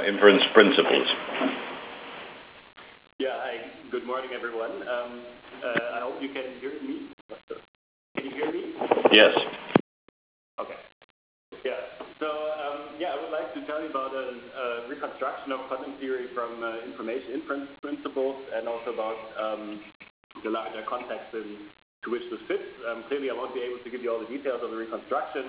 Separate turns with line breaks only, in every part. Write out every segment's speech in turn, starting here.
inference principles.
Yeah, hi. Good morning, everyone. I hope you can hear me. Can you hear me?
Yes.
Okay. Yeah. So, I would like to tell you about a reconstruction of quantum theory from information inference principles, and also about the larger context to which this fits. Clearly, I won't be able to give you all the details of the reconstruction.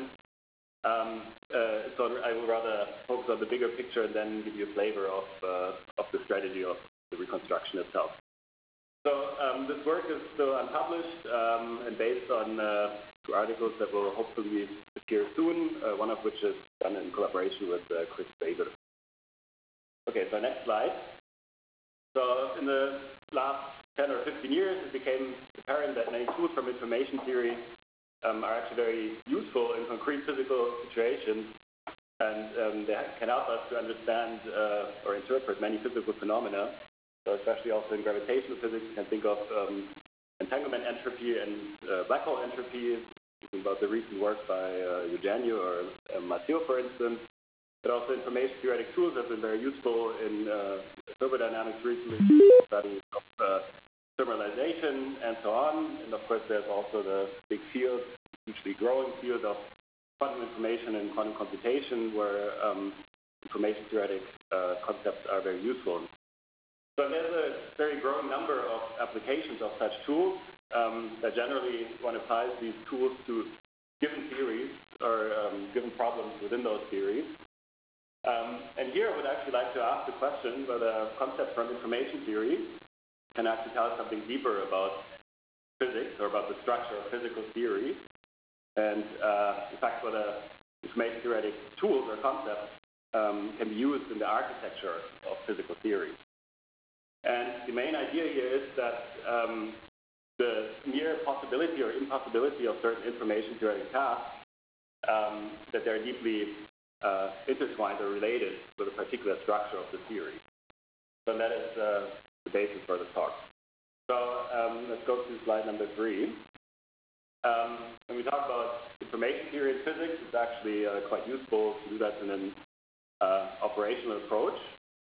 So I will rather focus on the bigger picture and then give you a flavor of the strategy of the reconstruction itself. So this work is still unpublished and based on 2 articles that will hopefully appear soon, one of which is done in collaboration with Chris Bader. Okay, so next slide. So in the last 10 or 15 years, it became apparent that many tools from information theory are actually very useful in concrete physical situations, and they can help us to understand or interpret many physical phenomena. So especially also in gravitational physics, you can think of entanglement entropy and black hole entropy. Think about the recent work by Eugenio or Matteo, for instance. But also information theoretic tools have been very useful in thermodynamics recently, study of thermalization and so on. And of course, there's also the big field, hugely growing field of quantum information and quantum computation, where information theoretic concepts are very useful. So there's a very growing number of applications of such tools that generally one applies these tools to given theories or given problems within those theories. And here I would actually like to ask the question whether concepts from information theory can actually tell us something deeper about physics or about the structure of physical theory. And in fact, whether information theoretic tools or concepts can be used in the architecture of physical theory. And the main idea here is that the mere possibility or impossibility of certain information theoretic tasks, that they're deeply intertwined or related with a particular structure of the theory. So that is the basis for the talk. So let's go to slide number 3. When we talk about information theory in physics, it's actually quite useful to do that in an operational approach.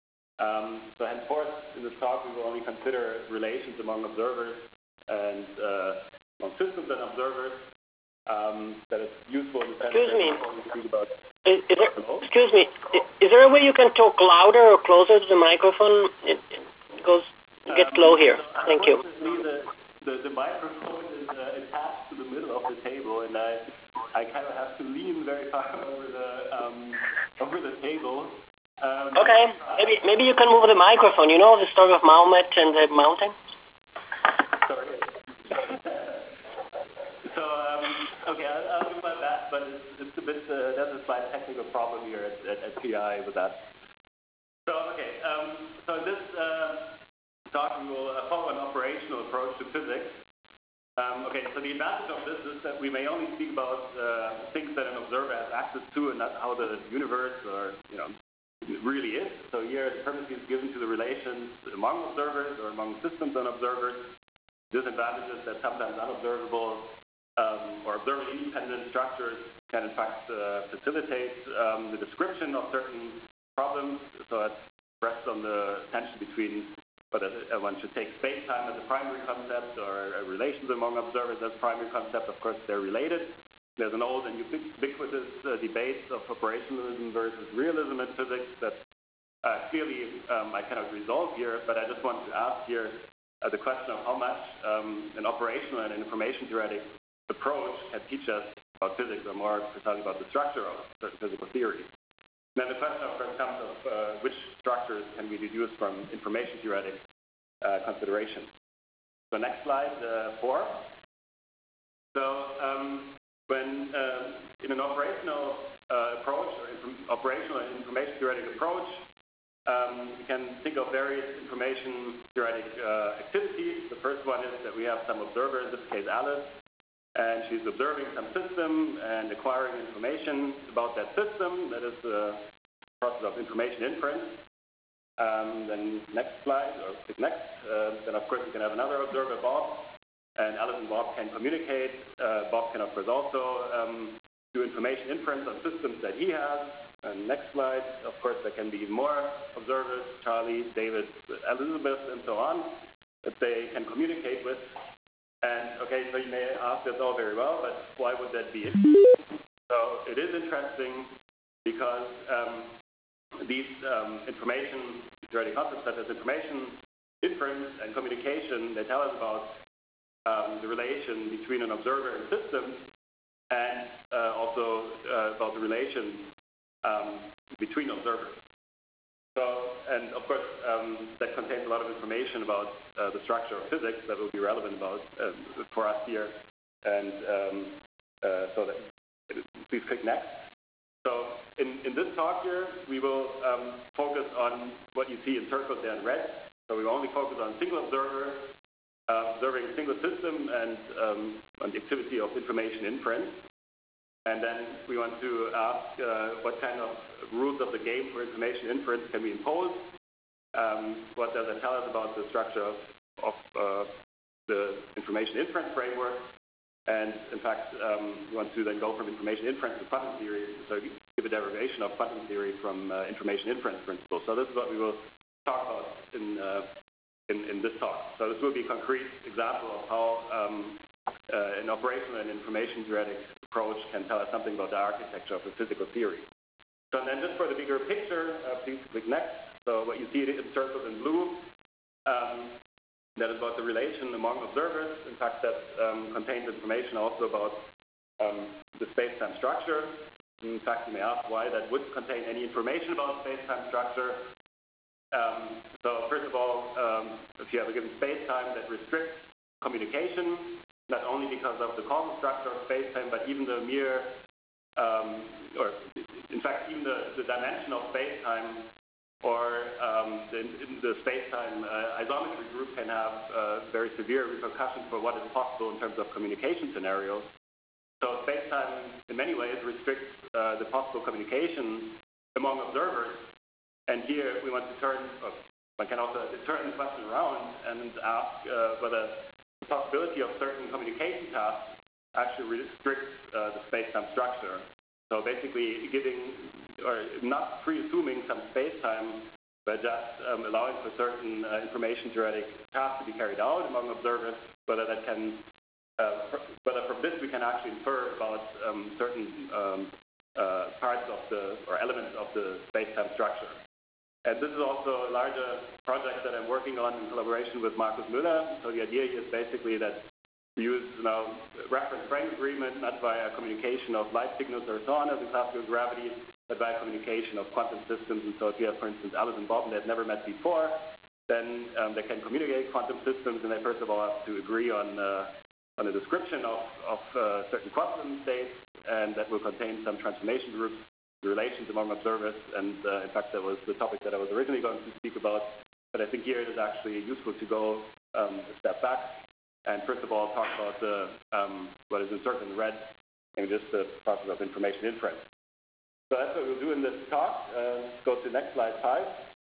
So henceforth, in this talk, we will only consider relations among observers and among systems and observers. That is useful in the sense
Excuse me.
that we speak about.
Excuse me. Is there a way you can talk louder or closer to the microphone? It gets low here. Thank you.
The microphone is attached to the middle of the table, and I kind of have to lean very far over the table.
Okay, maybe you can move the microphone. You know the story of Mahomet and the mountain?
Sorry. So, okay, I'll do my best, but it's a bit, there's a slight technical problem here at PI with that. So, okay, so in this talk, we will follow an operational approach to physics. Okay, so the advantage of this is that we may only speak about things that an observer has access to, and not how the universe or, really is. So here the primacy is given to the relations among observers or among systems and observers. Disadvantage is that sometimes unobservable or observer-independent structures can in fact facilitate the description of certain problems. So it rests on the tension between whether one should take space-time as a primary concept or relations among observers as primary concept. Of course, they're related. There's an old and ubiquitous debate of operationalism versus realism in physics that clearly I cannot resolve here, but I just want to ask here the question of how much an operational and information theoretic approach can teach us about physics, or more precisely about the structure of certain physical theories. And then the question, of course, comes of which structures can we deduce from information theoretic considerations. So next slide, 4. So when in an operational approach or operational and information theoretic approach, we can think of various information theoretic activities. The first one is that we have some observer, in this case Alice, and she's observing some system and acquiring information about that system. That is the process of information inference. Then next slide, or click next. Then of course we can have another observer, Bob, and Alice and Bob can communicate. Bob can of course also do information inference on systems that he has. And next slide, of course, there can be more observers, Charlie, David, Elizabeth, and so on, that they can communicate with. And okay, so you may ask, that's all very well, but why would that be? So it is interesting because these information theoretic concepts such as information inference and communication, they tell us about the relation between an observer and system, and also about the relation between observers. So, and of course, that contains a lot of information about the structure of physics that will be relevant about for us here. And so that, please click next. So in this talk here, we will focus on what you see encircled there in red. So we will only focus on single observer, observing a single system, and on the activity of information inference. And then we want to ask what kind of rules of the game for information inference can we impose? What does it tell us about the structure of the information inference framework? And in fact, we want to then go from information inference to quantum theory, so give a derivation of quantum theory from information inference principles. So this is what we will talk about in this talk. So this will be a concrete example of how an operational and information theoretic approach can tell us something about the architecture of a physical theory. So then just for the bigger picture, please click next. So what you see encircled in blue, that is about the relation among observers. In fact, that contains information also about the space-time structure. In fact, you may ask why that would contain any information about space-time structure. So first of all, if you have a given space-time that restricts communication, not only because of the causal structure of space-time, but even the mere, or in fact, even the dimension of space-time, or the space-time isometry group can have very severe repercussions for what is possible in terms of communication scenarios. So space-time, in many ways, restricts the possible communication among observers. And here we want to turn, or one can also turn the question around and ask whether the possibility of certain communication tasks actually restricts the space-time structure. So basically giving, or not pre-assuming some space-time, but just allowing for certain information theoretic tasks to be carried out among observers, whether that can, whether from this we can actually infer about certain parts of the, or elements of the space-time structure. And this is also a larger project that I'm working on in collaboration with Markus Müller. So the idea here is basically that we use reference frame agreement, not via communication of light signals or so on as in classical gravity, but via communication of quantum systems. And so if you have, for instance, Alice and Bob, and they've never met before, then they can communicate quantum systems, and they first of all have to agree on a description of certain quantum states, and that will contain some transformation groups, relations among observers, and in fact that was the topic that I was originally going to speak about. But I think here it is actually useful to go a step back and first of all talk about the what is encircled in red, and just the process of information inference. So that's what we'll do in this talk. Let's go to next slide 5.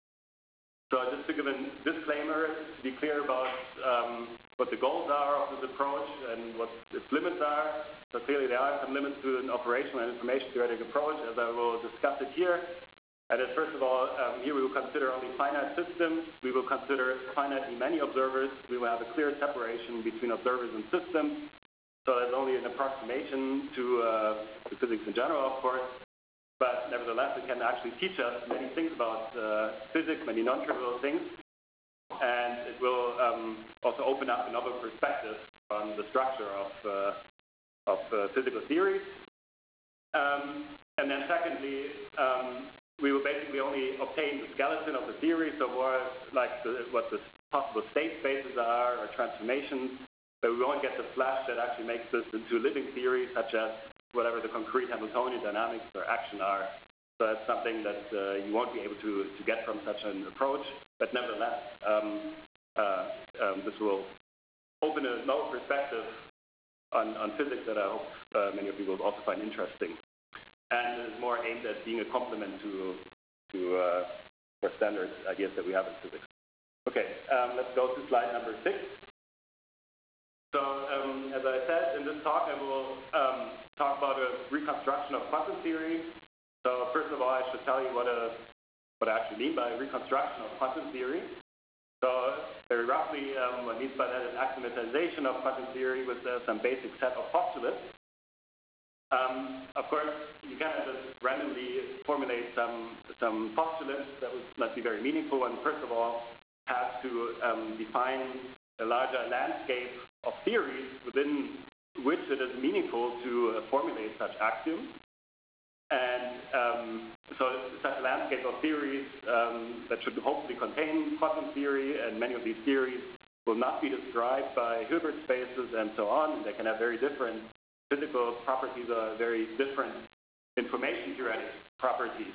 So just to give a disclaimer, to be clear about what the goals are of this approach and what its limits are. So clearly there are some limits to an operational and information theoretic approach, as I will discuss it here. And then first of all, here we will consider only finite systems. We will consider finitely many observers. We will have a clear separation between observers and systems. So that's only an approximation to physics in general, of course. But nevertheless, it can actually teach us many things about physics, many non-trivial things. And it will also open up another perspective on the structure of physical theories. And then secondly, we will basically only obtain the skeleton of the theory, so more like what the possible state spaces are or transformations, but we won't get the flesh that actually makes this into living theory, such as whatever the concrete Hamiltonian dynamics or action are. So that's something that you won't be able to get from such an approach, but nevertheless, this will open another perspective on physics that I hope many of you will also find interesting. And is more aimed at being a complement to more standard ideas that we have in physics. Okay, let's go to slide number 6. So as I said in this talk, I will talk about a reconstruction of quantum theory. So first of all, I should tell you what I actually mean by reconstruction of quantum theory. So very roughly, what I mean by that is axiomatization of quantum theory with some basic set of postulates. Of course, you cannot just randomly formulate some postulates that must be very meaningful, and first of all, have to define a larger landscape of theories within which it is meaningful to formulate such axioms. And so such a landscape of theories that should hopefully contain quantum theory, and many of these theories will not be described by Hilbert spaces and so on. They can have very different physical properties or very different information theoretic properties.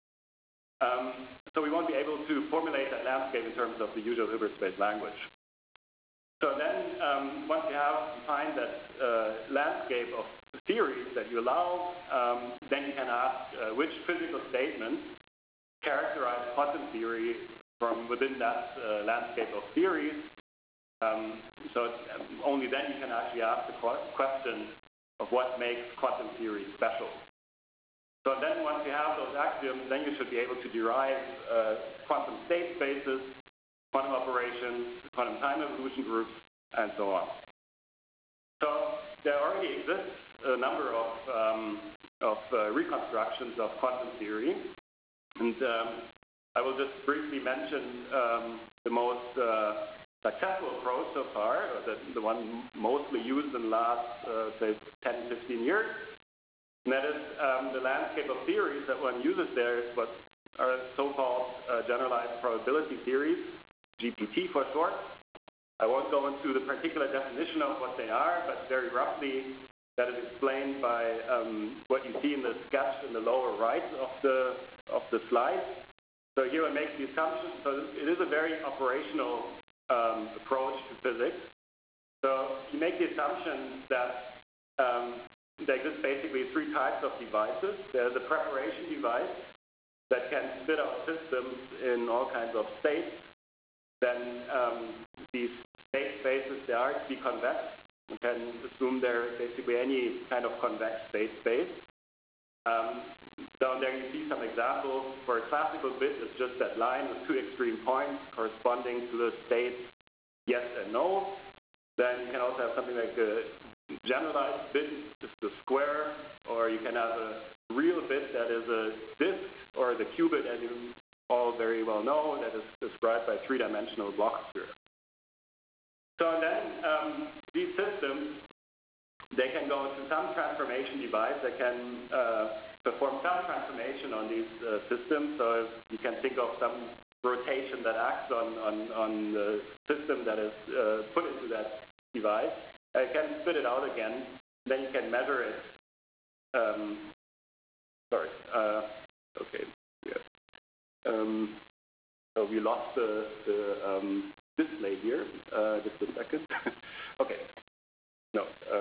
So we won't be able to formulate that landscape in terms of the usual Hilbert space language. So then, once you have defined that landscape of theories that you allow, then you can ask which physical statements characterize quantum theory from within that landscape of theories. So only then you can actually ask the question of what makes quantum theory special. So then once you have those axioms, then you should be able to derive quantum state spaces, quantum operations, quantum time evolution groups, and so on. So there already exists a number of reconstructions of quantum theory, and I will just briefly mention the most successful approach so far, or the one mostly used in the last, say, 10, 15 years. And that is the landscape of theories that one uses there is what are so-called generalized probability theories, GPT for short. I won't go into the particular definition of what they are, but very roughly that is explained by what you see in the sketch in the lower right of the slide. So here I make the assumption, so it is a very operational approach to physics. So you make the assumption that there exist basically three types of devices. There's a preparation device that can spit out systems in all kinds of states. Then these state spaces, they are to be convex. You can assume they're basically any kind of convex state space. Down there you see some examples. For a classical bit, it's just that line with two extreme points corresponding to the states yes and no. Then you can also have something like a generalized bit, just a square, or you can have a real bit that is a disk, or the qubit, as you all very well know, that is described by three-dimensional block theory. So then these systems, they can go into some transformation device that can perform some transformation on these systems. So you can think of some rotation that acts on the system that is put into that device. It can spit it out again. Then you can measure it. Okay. Yeah. So we lost the display here. Just a second. Okay. No.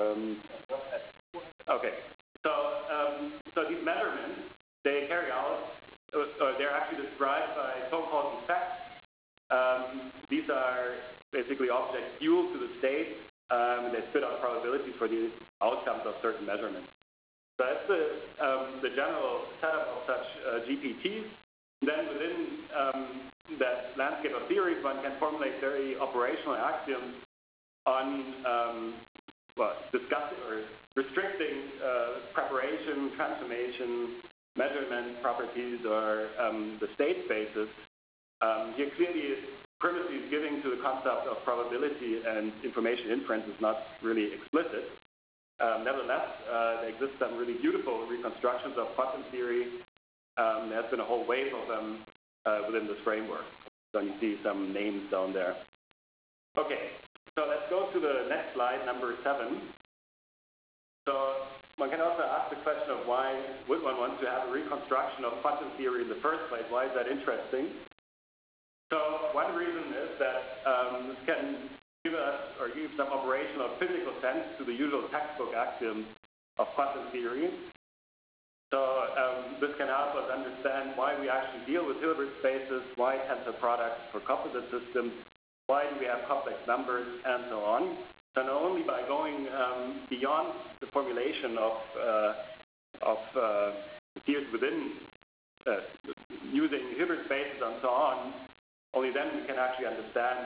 Okay. So these measurements, they carry out, they're actually described by so-called effects. These are basically objects dual to the state. They spit out probabilities for the outcomes of certain measurements. So that's the general setup of such GPTs. Then within that landscape of theories, one can formulate very operational axioms on discussing or restricting preparation, transformation, measurement properties, or the state spaces. Here clearly primacy is giving to the concept of probability, and information inference is not really explicit. Nevertheless, there exist some really beautiful reconstructions of quantum theory. There's been a whole wave of them within this framework. So you see some names down there. Okay, so let's go to the next slide, number 7. So one can also ask the question of why would one want to have a reconstruction of quantum theory in the first place? Why is that interesting? So one reason is that this can give us, or give some operational physical sense to the usual textbook axioms of quantum theory. So this can help us understand why we actually deal with Hilbert spaces, why tensor products for composite systems, why do we have complex numbers, and so on. So not only by going beyond the formulation of theories within using Hilbert spaces and so on, only then we can actually understand,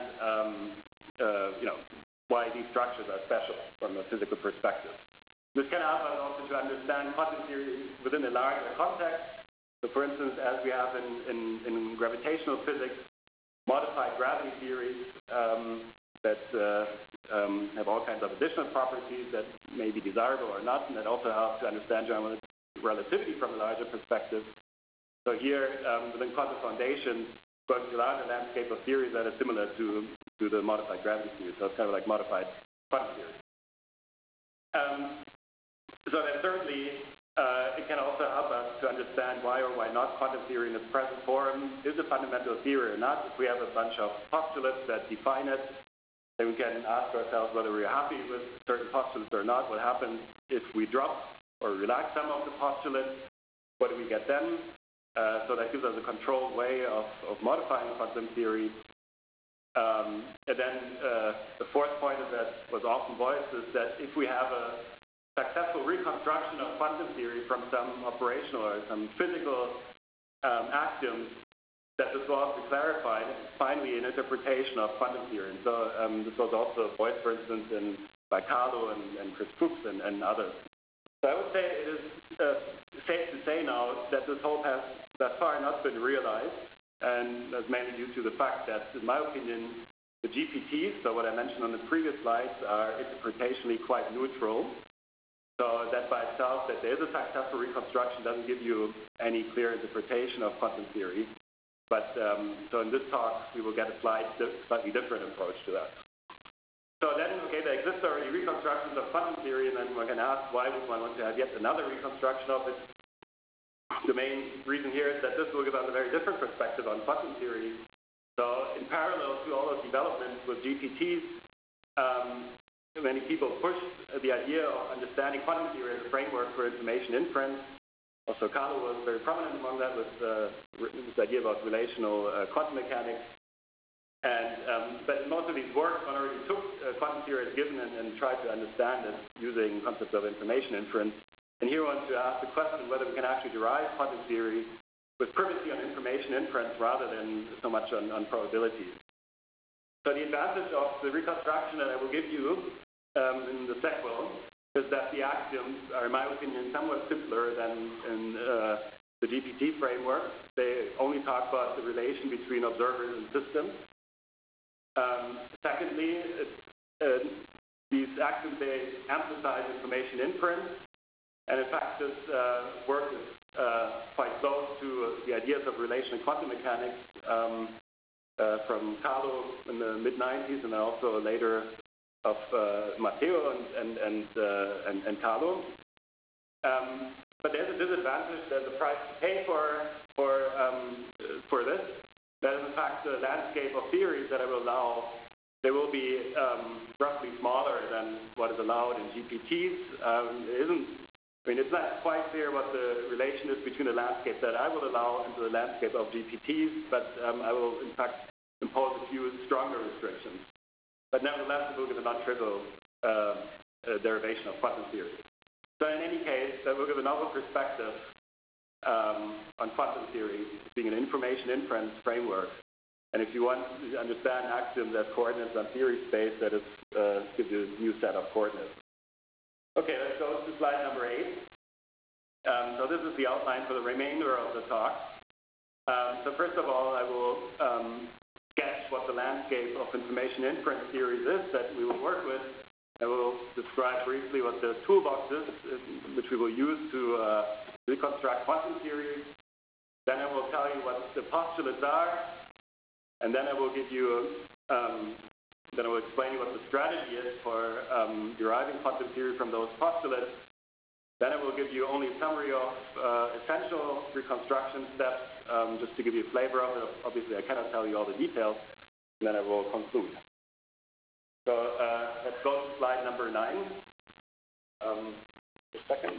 why these structures are special from a physical perspective. This can help us also to understand quantum theory within a larger context. So, for instance, as we have in gravitational physics, modified gravity theories that have all kinds of additional properties that may be desirable or not, and that also help to understand general relativity from a larger perspective. So here, within quantum foundation, going to larger landscape of theories that are similar to the modified gravity theory. So it's kind of like modified quantum theory. So that certainly it can also help us to understand why or why not quantum theory in its present form is a fundamental theory or not. If we have a bunch of postulates that define it, then we can ask ourselves whether we're happy with certain postulates or not. What happens if we drop or relax some of the postulates? What do we get then? So that gives us a controlled way of modifying quantum theory. And then the fourth point is that was often voiced is that if we have a successful reconstruction of quantum theory from some operational or some physical axioms, that this will also clarify finally an interpretation of quantum theory. And so this was also voiced, for instance, by Carlo and Chris Fuchs and others. So I would say it is safe to say now that this hope has thus far not been realized, and that's mainly due to the fact that, in my opinion, the GPTs, so what I mentioned on the previous slides, are interpretationally quite neutral. So that by itself, that there is a successful reconstruction doesn't give you any clear interpretation of quantum theory. But so in this talk, we will get a slightly different approach to that. So then, okay, there exists already reconstructions of quantum theory, and then one can ask, why would one want to have yet another reconstruction of it? The main reason here is that this will give us a very different perspective on quantum theory. So in parallel to all those developments with GPTs, many people pushed the idea of understanding quantum theory as a framework for information inference. Also, Carlo was very prominent among that with this idea about relational quantum mechanics. And but in most of these works, one already took quantum theory as given and tried to understand it using concepts of information inference. And here I want to ask the question whether we can actually derive quantum theory with primacy on information inference rather than so much on probabilities. So the advantage of the reconstruction that I will give you in the sequel is that the axioms are, in my opinion, somewhat simpler than in the GPT framework. They only talk about the relation between observers and systems. Secondly, these axioms, they emphasize information inference. And in fact, this work is quite close to the ideas of relational quantum mechanics from Carlo in the mid-90s, and then also later of Matteo and Carlo. But there's a disadvantage. There's a price to pay for this. That is, in fact, the landscape of theories that I will allow. They will be roughly smaller than what is allowed in GPTs. It's not quite clear what the relation is between the landscape that I will allow and the landscape of GPTs, but I will, in fact, impose a few stronger restrictions. But nevertheless, it will give a non-trivial derivation of quantum theory. So in any case, that will give a novel perspective on quantum theory being an information inference framework. And if you want to understand axioms as coordinates on theory space, that is gives you a new set of coordinates. Okay, let's go to slide number 8. So this is the outline for the remainder of the talk. So first of all, I will sketch what the landscape of information inference theories is that we will work with. I will describe briefly what the toolbox is, which we will use to reconstruct quantum theory. Then I will tell you what the postulates are, and then I will give you, then I will explain you what the strategy is for deriving quantum theory from those postulates. Then I will give you only a summary of essential reconstruction steps, just to give you a flavor of it. Obviously, I cannot tell you all the details, and then I will conclude. So let's go to slide number 9. A second.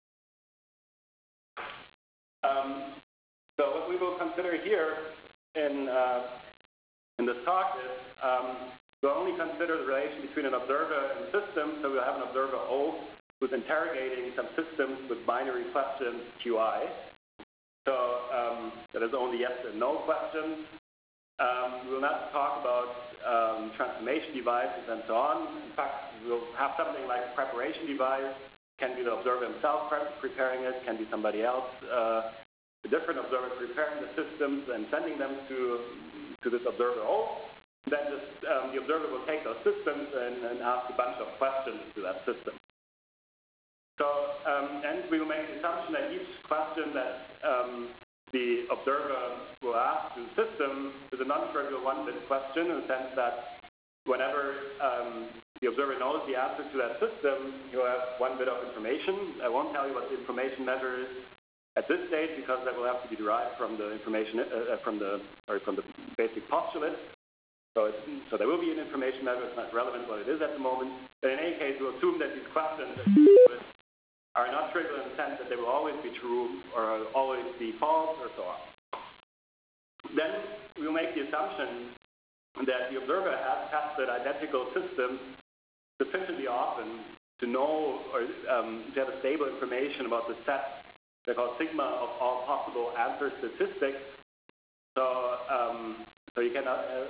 So what we will consider here in this talk is we'll only consider the relation between an observer and a system, so we'll have an observer O who's interrogating some systems with binary questions QI. So that is only yes and no questions. We will not talk about transformation devices and so on. In fact, we'll have something like a preparation device. Can be the observer himself preparing it, can be somebody else, a different observer preparing the systems and sending them to this observer O. Then just, the observer will take those systems and ask a bunch of questions to that system. So, and we will make the assumption that each question that the observer will ask to the system is a non-trivial one-bit question in the sense that whenever the observer knows the answer to that system, you'll have one bit of information. I won't tell you what the information measure is at this stage because that will have to be derived from the information from the basic postulate. So there will be an information measure. It's not relevant what it is at the moment. But in any case, we'll assume that these questions are not trivial in the sense that they will always be true or always be false or so on. Then we'll make the assumption that the observer has tested identical systems sufficiently often to know or to have a stable information about the set they call sigma of all possible answer statistics. So, so you can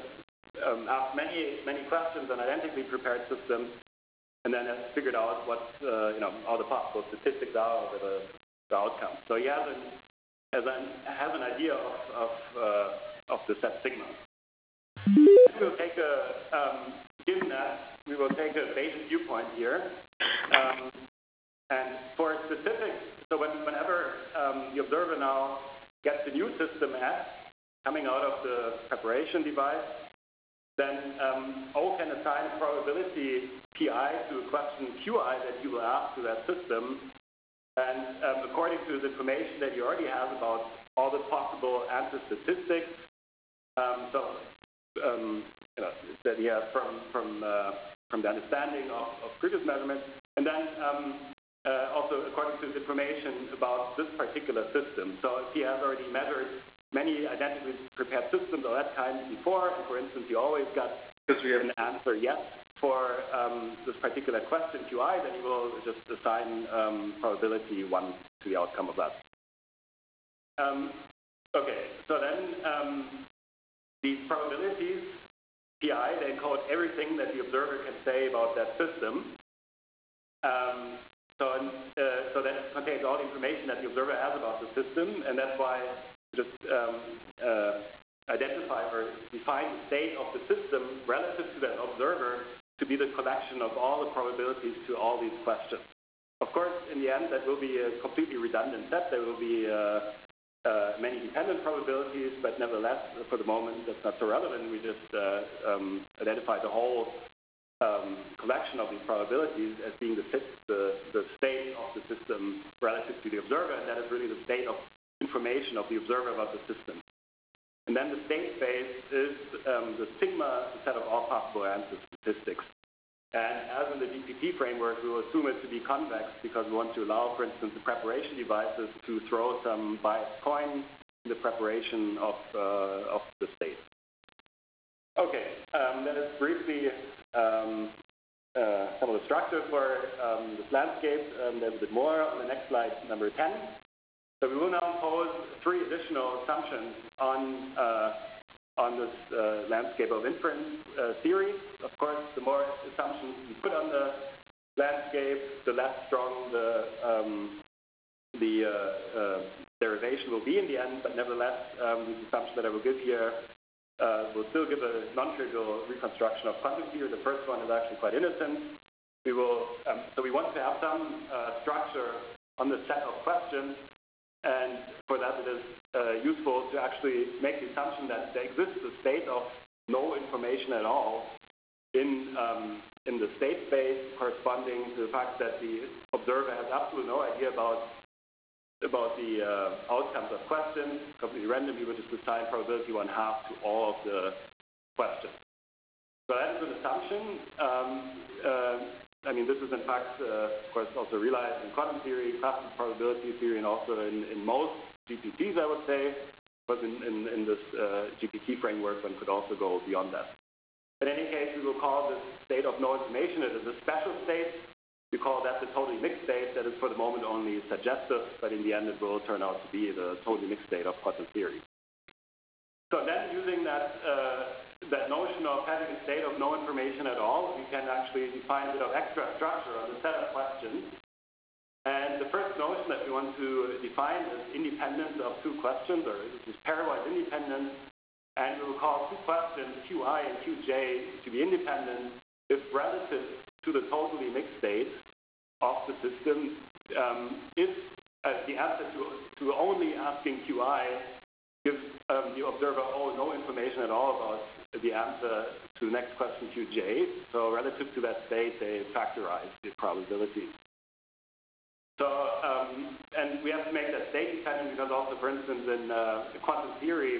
ask many questions on identically prepared systems, and then have figured out what all the possible statistics are over the outcome. So he has an idea of the set sigma. We'll take given that, we will take a Bayesian viewpoint here, and for specific, so whenever the observer now gets a new system S coming out of the preparation device, then O can assign a probability Pi to a question Qi that he will ask to that system, and according to the information that he already has about all the possible answer statistics, that he has from the understanding of previous measurements, and then also according to the information about this particular system. So if he has already measured many identically prepared systems of that kind before, and for instance, he always got an answer yes for this particular question Qi, then he will just assign probability 1 to the outcome of that. Okay, so then these probabilities, Pi, they encode everything that the observer can say about that system. So that contains all the information that the observer has about the system, and that's why just identify or define the state of the system relative to that observer to be the collection of all the probabilities to all these questions. Of course, in the end, that will be a completely redundant set. There will be many dependent probabilities, but nevertheless, for the moment, that's not so relevant. We just identify the whole collection of these probabilities as being the state of the system relative to the observer, and that is really the state of information of the observer about the system. And then the state space is the sigma set of all possible answer statistics. And as in the GPT framework, we will assume it to be convex because we want to allow, for instance, the preparation devices to throw some biased coin in the preparation of the state. Okay, that is briefly some of the structure for this landscape. There's a bit more on the next slide, number 10. So we will now pose 3 additional assumptions on this landscape of inference theory. Of course, the more assumptions you put on the landscape, the less strong the derivation will be in the end. But nevertheless, these assumptions that I will give here will still give a non-trivial reconstruction of quantum theory. The first one is actually quite innocent. We will so we want to have some structure on the set of questions. And for that, it is useful to actually make the assumption that there exists a state of no information at all in the state space, corresponding to the fact that the observer has absolutely no idea about the outcomes of questions. Completely randomly, we just assign probability 1/2 to all of the questions. So that is an assumption. I mean, this is in fact, of course, also realized in quantum theory, classical probability theory, and also in most GPTs, I would say. But in this GPT framework, one could also go beyond that. In any case, we will call this state of no information. It is a special state. We call that the totally mixed state. That is for the moment only suggestive, but in the end it will turn out to be the totally mixed state of quantum theory. So then using that notion of having a state of no information at all, we can actually define a bit of extra structure on the set of questions. And the first notion that we want to define is independence of two questions, or this is pairwise independence. And we will call two questions, Qi and Qj, to be independent if relative to the totally mixed state of the system. If the answer to only asking Qi gives the observer no information at all about the answer to the next question Qj, so relative to that state, they factorize the probability. So, and we have to make that state dependent because also, for instance, in quantum theory,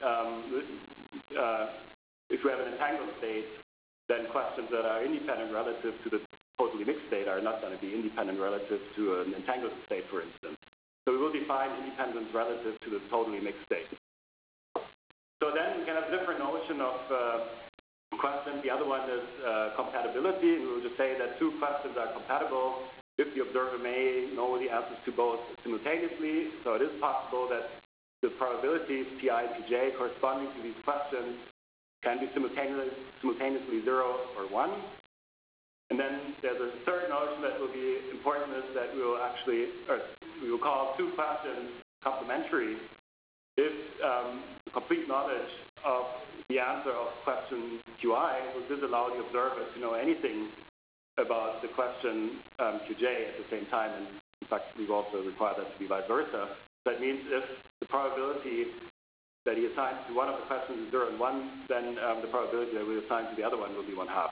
if we have an entangled state, then questions that are independent relative to the totally mixed state are not going to be independent relative to an entangled state, for instance. So we will define independence relative to the totally mixed state. So then we can have a different notion of questions. The other one is compatibility. We will just say that two questions are compatible if the observer may know the answers to both simultaneously. So it is possible that the probabilities Pi and Pj corresponding to these questions can be simultaneously 0 or 1. And then there's a third notion that will be important, is that we will call two questions complementary if complete knowledge of the answer of question Qi will disallow the observer to know anything about the question Qj at the same time. And in fact, we've also required that to be vice versa. That means if the probability that he assigns to one of the questions is 0 and 1, then the probability that we assign to the other one will be 1/2.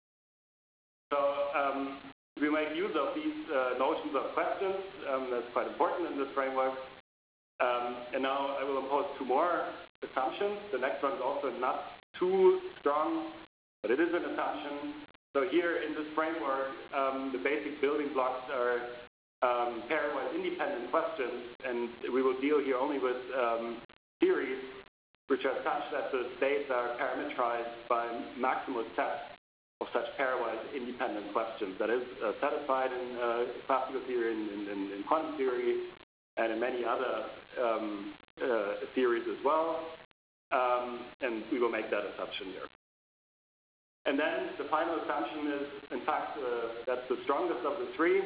So we make use of these notions of questions. That's quite important in this framework. And now I will impose two more assumptions. The next one is also not too strong, but it is an assumption. So here in this framework, the basic building blocks are pairwise independent questions, and we will deal here only with theories which are such that the states are parametrized by maximal sets of such pairwise independent questions. That is satisfied in classical theory, in quantum theory, and in many other theories as well. And we will make that assumption here. And then the final assumption is, in fact, that's the strongest of the three.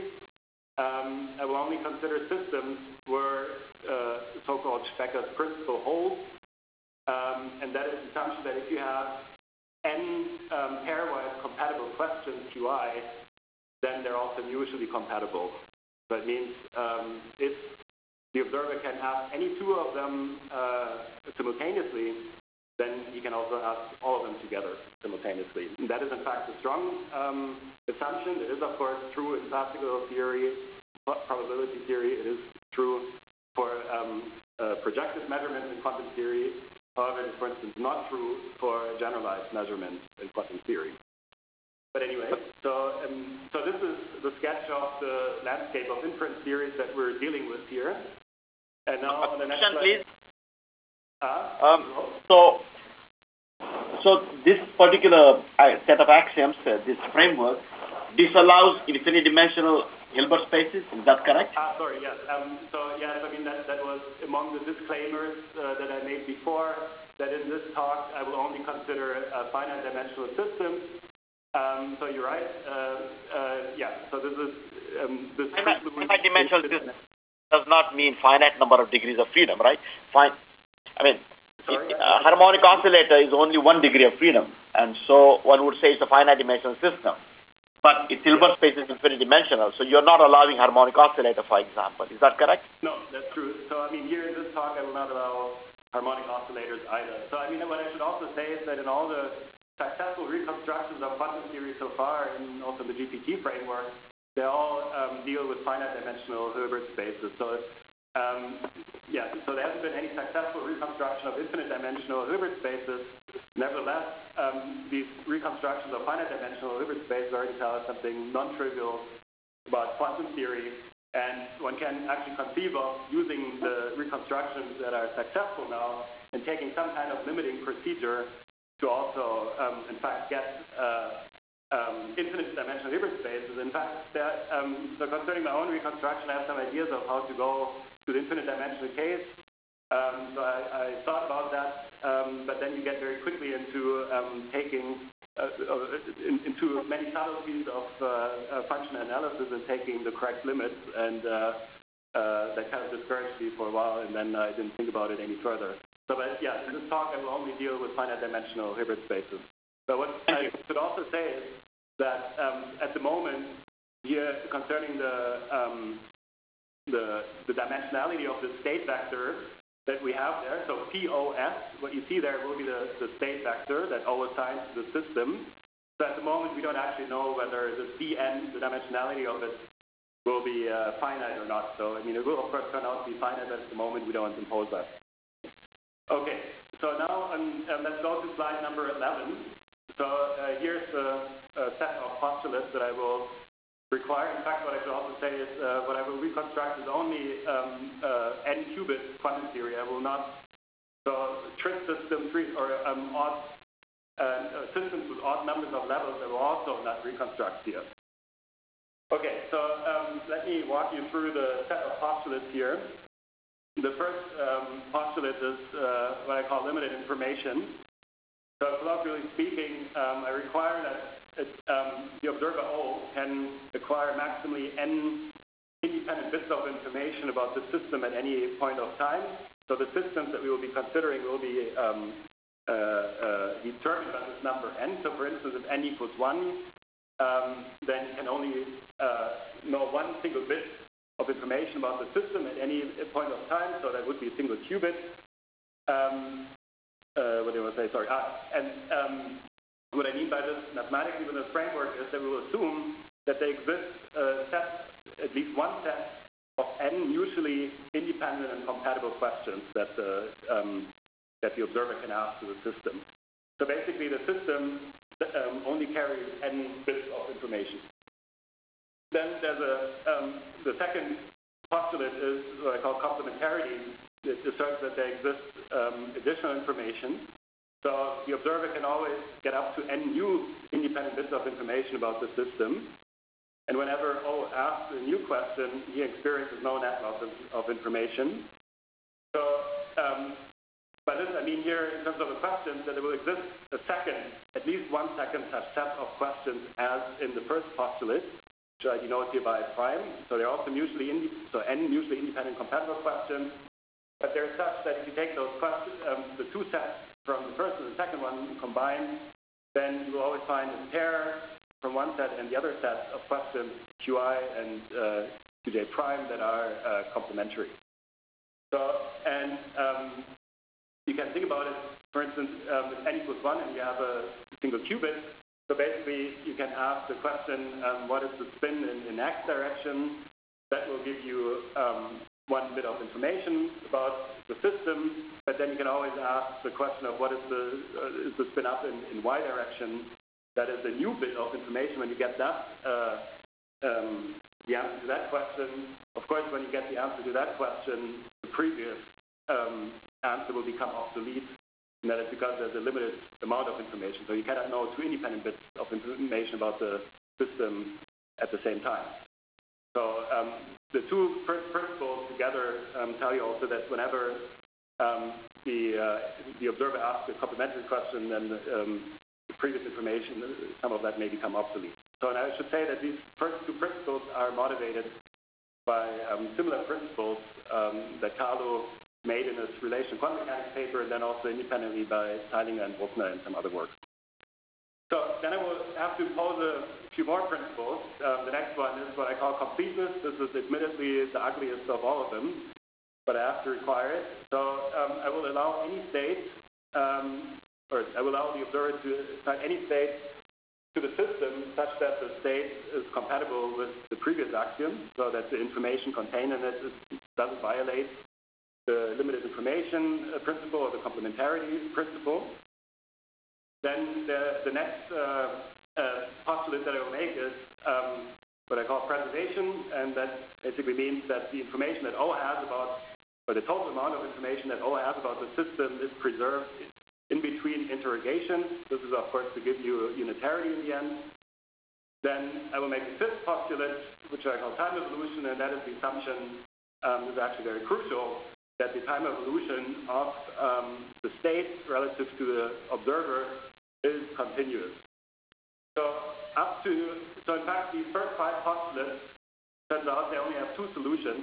I will only consider systems where the so-called Specker's principle holds. And that is the assumption that if you have n pairwise compatible questions Qi, then they're also mutually compatible. So it means if the observer can ask any two of them simultaneously, then he can also ask all of them together simultaneously. And that is in fact a strong assumption. It is of course true in classical theory, probability theory. It is true for projective measurements in quantum theory. However, it is, for instance, not true for generalized measurements in quantum theory. But anyway, so this is the sketch of the landscape of inference theories that we're dealing with here. And now on the next slide.
Please. So this particular set of axioms, this framework, disallows infinite-dimensional Hilbert spaces. Is that correct?
Sorry, yes. So yes, I mean that was among the disclaimers that I made before. That in this talk I will only consider finite-dimensional systems. So you're right. Yeah. So this is this
finite-dimensional system does not mean finite number of degrees of freedom, right? Harmonic oscillator is only 1 degree of freedom, and so one would say it's a finite-dimensional system. But its Hilbert space is infinite-dimensional, so you're not allowing harmonic oscillator, for example. Is that correct?
No, that's true. So I mean, here in this talk, I will not allow harmonic oscillators either. So I mean, what I should also say is that in all the successful reconstructions of quantum theory so far, and also the GPT framework, they all deal with finite-dimensional Hilbert spaces. So so there hasn't been any successful reconstruction of infinite-dimensional Hilbert spaces. Nevertheless, these reconstructions of finite-dimensional Hilbert spaces already tell us something non-trivial about quantum theory, and one can actually conceive of using the reconstructions that are successful now and taking some kind of limiting procedure to also, in fact, get infinite dimensional Hilbert spaces. In fact, so concerning my own reconstruction, I have some ideas of how to go to the infinite dimensional case. So I thought about that, but then you get very quickly into taking into many subtleties of functional analysis and taking the correct limits, and that kind of discouraged me for a while, and then I didn't think about it any further. So, but yeah, in this talk I will only deal with finite dimensional Hilbert spaces. But what I should also say is that at the moment here, concerning the dimensionality of the state vector that we have there, so POS, what you see there will be the state vector that O assigns to the system. So at the moment we don't actually know whether the Cn, the dimensionality of it, will be finite or not. So I mean, it will of course turn out to be finite, but at the moment we don't impose that. Okay, so now let's go to slide number 11. So here's a set of postulates that I will require. In fact, what I should also say is what I will reconstruct is only n qubit quantum theory. I will not, so trig systems or odd systems with odd numbers of levels, I will also not reconstruct here. Okay, so let me walk you through the set of postulates here. The first postulate is what I call limited information. So colloquially speaking, I require that the observer O can acquire maximally n independent bits of information about the system at any point of time. So the systems that we will be considering will be determined by this number n. So for instance, if n equals 1, then you can only know one single bit of information about the system at any point of time, so that would be a single qubit. What do I say? Sorry. What I mean by this mathematically with this framework is that we will assume that there exists a set, at least one set of n mutually independent and compatible questions that that the observer can ask to the system. So basically, the system only carries n bits of information. Then there's the second postulate is what I call complementarity. It asserts that there exists additional information. So the observer can always get up to n new independent bits of information about the system. And whenever O asks a new question, he experiences no net loss of information. So by this I mean here, in terms of the questions, that there will exist a second, at least one second such set of questions as in the first postulate, which I denote here by prime. So they're also mutually n mutually independent compatible questions. But they're such that if you take those questions, the two sets from the first and the second one combined, then you will always find a pair from one set and the other set of questions, Qi and Qj prime, that are complementary. So, and you can think about it, for instance, if n equals 1 and you have a single qubit, so basically you can ask the question, what is the spin in x direction? That will give you one bit of information about the system, but then you can always ask the question of what is the spin up in y direction. That is a new bit of information. When you get that, the answer to that question, of course, when you get the answer to that question, the previous answer will become obsolete, and that is because there's a limited amount of information. So you cannot know two independent bits of information about the system at the same time. So the two first principles together tell you also that whenever the observer asks a complementary question, then the previous information, some of that may become obsolete. So and I should say that these first two principles are motivated by similar principles that Carlo made in his relation quantum mechanics paper, and then also independently by Zeilinger and Bruckner and some other work. So then I will have to pose a few more principles. The next one is what I call completeness. This is admittedly the ugliest of all of them, but I have to require it. So I will allow any state, or I will allow the observer to assign any state to the system such that the state is compatible with the previous axiom, so that the information contained in it doesn't violate the limited information principle or the complementarity principle. Then the next postulate that I will make is what I call preservation, and that basically means that the information that O has about, or the total amount of information that O has about the system is preserved in between interrogation. This is, of course, to give you unitarity in the end. Then I will make a fifth postulate, which I call time evolution, and that is the assumption, this is actually very crucial, that the time evolution of the state relative to the observer is continuous. So in fact, these first 5 postulates, turns out they only have 2 solutions,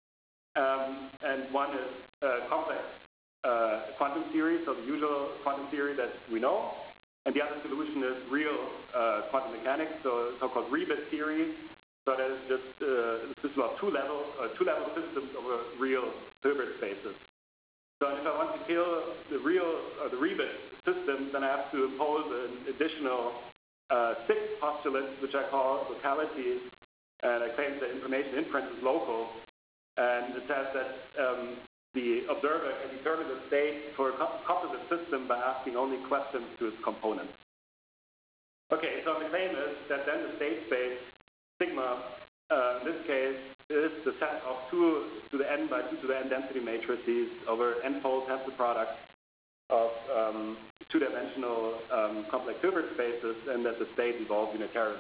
and one is complex quantum theory, so the usual quantum theory that we know, and the other solution is real quantum mechanics, so so-called Rebit theory. So that is just a system of two-level systems over real Hilbert spaces. So if I want to kill the real or the Rebit system, then I have to impose an additional 6 postulates, which I call locality, and I claim that information inference is local, and it says that the observer can determine the state for a composite system by asking only questions to its components. Okay, so the claim is that then the state space, sigma, in this case, is the set of 2 to the n by 2 to the n density matrices over n-fold tensor product of 2-dimensional complex Hilbert spaces, and that the state evolves unitarily.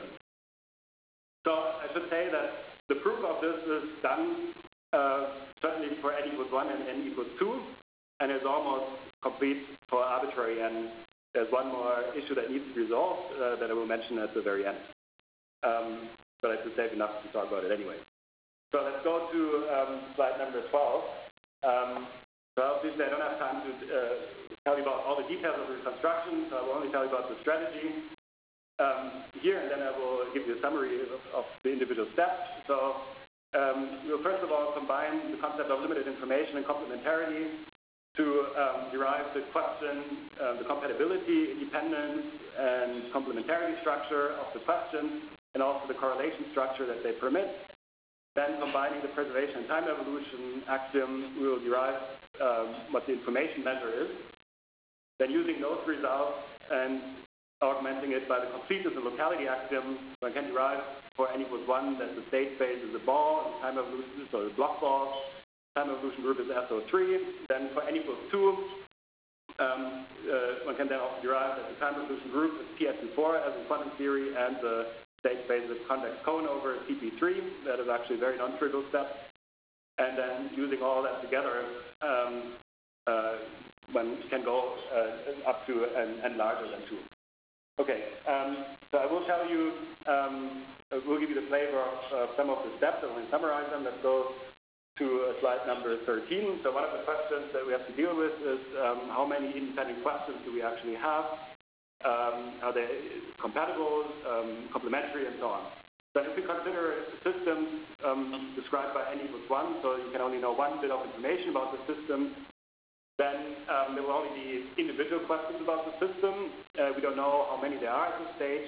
So I should say that the proof of this is done certainly for n equals 1 and n equals 2, and is almost complete for arbitrary n. There's one more issue that needs to be resolved that I will mention at the very end. But I should save enough to talk about it anyway. So let's go to slide number 12. So obviously I don't have time to tell you about all the details of the construction, so I will only tell you about the strategy here, and then I will give you a summary of the individual steps. So we'll first of all combine the concept of limited information and complementarity to derive the question, the compatibility, independence, and complementarity structure of the question, and also the correlation structure that they permit. Then combining the preservation and time evolution axiom, we will derive what the information measure is. Then using those results and augmenting it by the completeness and locality axiom, one can derive for n equals 1 that the state space is a ball, and time evolution, so the block ball, time evolution group is SO3. Then for n equals 2, one can then also derive that the time evolution group is PSU4 as in quantum theory, and the state space is convex cone over CP3. That is actually a very non-trivial step. And then using all that together, one can go up to n larger than 2. Okay, so I will tell you, we'll give you the flavor of some of the steps. I'm going to summarize them. Let's go to slide number 13. So one of the questions that we have to deal with is how many independent questions do we actually have? Are they compatible, complementary, and so on. So if we consider systems described by n equals 1, so you can only know one bit of information about the system, then there will only be individual questions about the system. We don't know how many there are at this stage,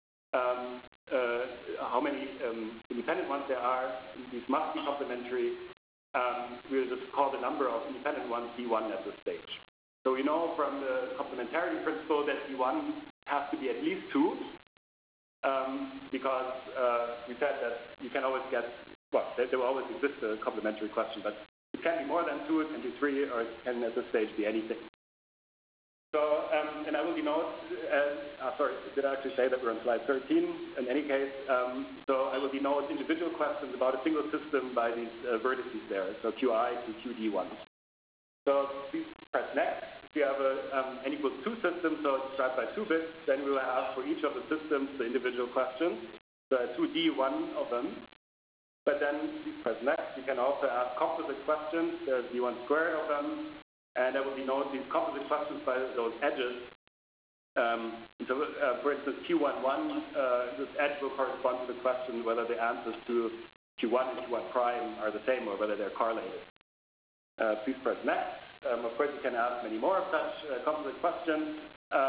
how many independent ones there are. These must be complementary. We'll just call the number of independent ones D1 at this stage. So we know from the complementarity principle that D1 has to be at least 2, because we said that you can always get, well, there will always exist a complementary question, but it can be more than 2, it can be 3, or it can at this stage be anything. So, and I will denote, sorry, did I actually say that we're on slide 13? In any case, so I will denote individual questions about a single system by these vertices there, so Qi to QD1. So please press next. If you have a n equals 2 system, so it's described by 2 bits, then we will have for each of the systems the individual questions, the 2D1 of them. But then please press next. You can also ask composite questions. There's D1 squared of them. And I will denote these composite questions by those edges. So, for instance, Q11, this edge will correspond to the question whether the answers to Q1 and Q1 prime are the same or whether they're correlated. Please press next. Of course, you can ask many more of such composite questions.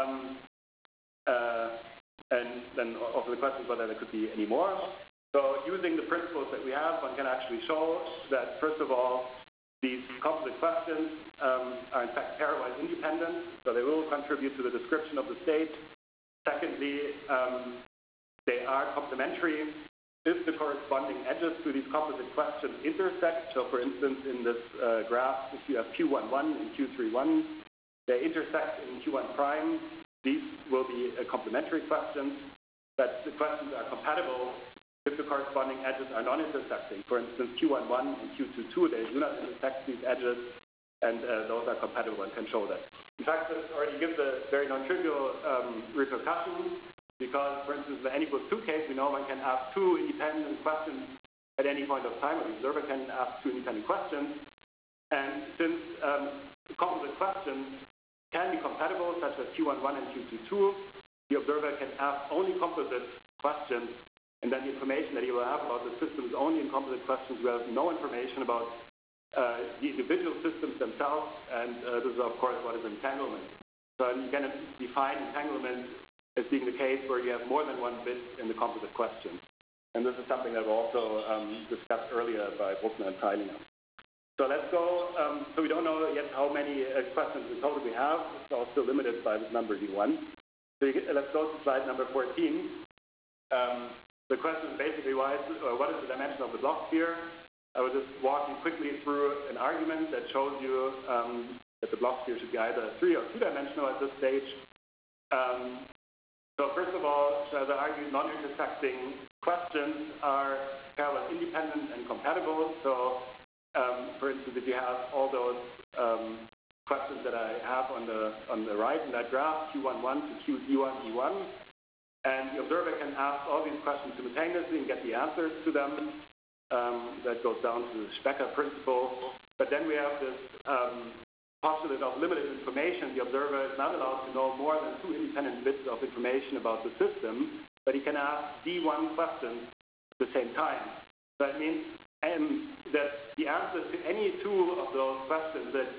And then also the question is whether there could be any more. So using the principles that we have, one can actually show that, first of all, these composite questions are in fact pairwise independent, so they will contribute to the description of the state. Secondly, they are complementary if the corresponding edges to these composite questions intersect. So for instance, in this graph, if you have Q11 and Q31, they intersect in Q1 prime. These will be complementary questions, but the questions are compatible if the corresponding edges are non-intersecting. For instance, Q11 and Q22, they do not intersect these edges, and those are compatible and can show that. In fact, this already gives a very non-trivial repercussion, because, for instance, in the n equals 2 case, we know one can ask two independent questions at any point of time, or the observer can ask two independent questions. And since composite questions can be compatible, such as Q11 and Q22, the observer can ask only composite questions, and then the information that he will have about the system is only in composite questions. We have no information about the individual systems themselves, and this is, of course, what is entanglement. So you can define entanglement as being the case where you have more than one bit in the composite question. And this is something that was also discussed earlier by Bruckner and Teilinger. So let's go. So we don't know yet how many questions in total we have. It's all still limited by this number D1. So let's go to slide number 14. The question is basically what is the dimension of the block sphere? I will just walk you quickly through an argument that shows you that the block sphere should be either 3 or 2-dimensional at this stage. So first of all, as I argued, non-intersecting questions are parallel independent and compatible. So for instance, if you have all those questions that I have on the right in that graph, Q11 to QD1, E1, and the observer can ask all these questions simultaneously and get the answers to them. That goes down to the Specker principle. But then we have this postulate of limited information. The observer is not allowed to know more than 2 independent bits of information about the system, but he can ask D1 questions at the same time. So that means that the answers to any 2 of those questions that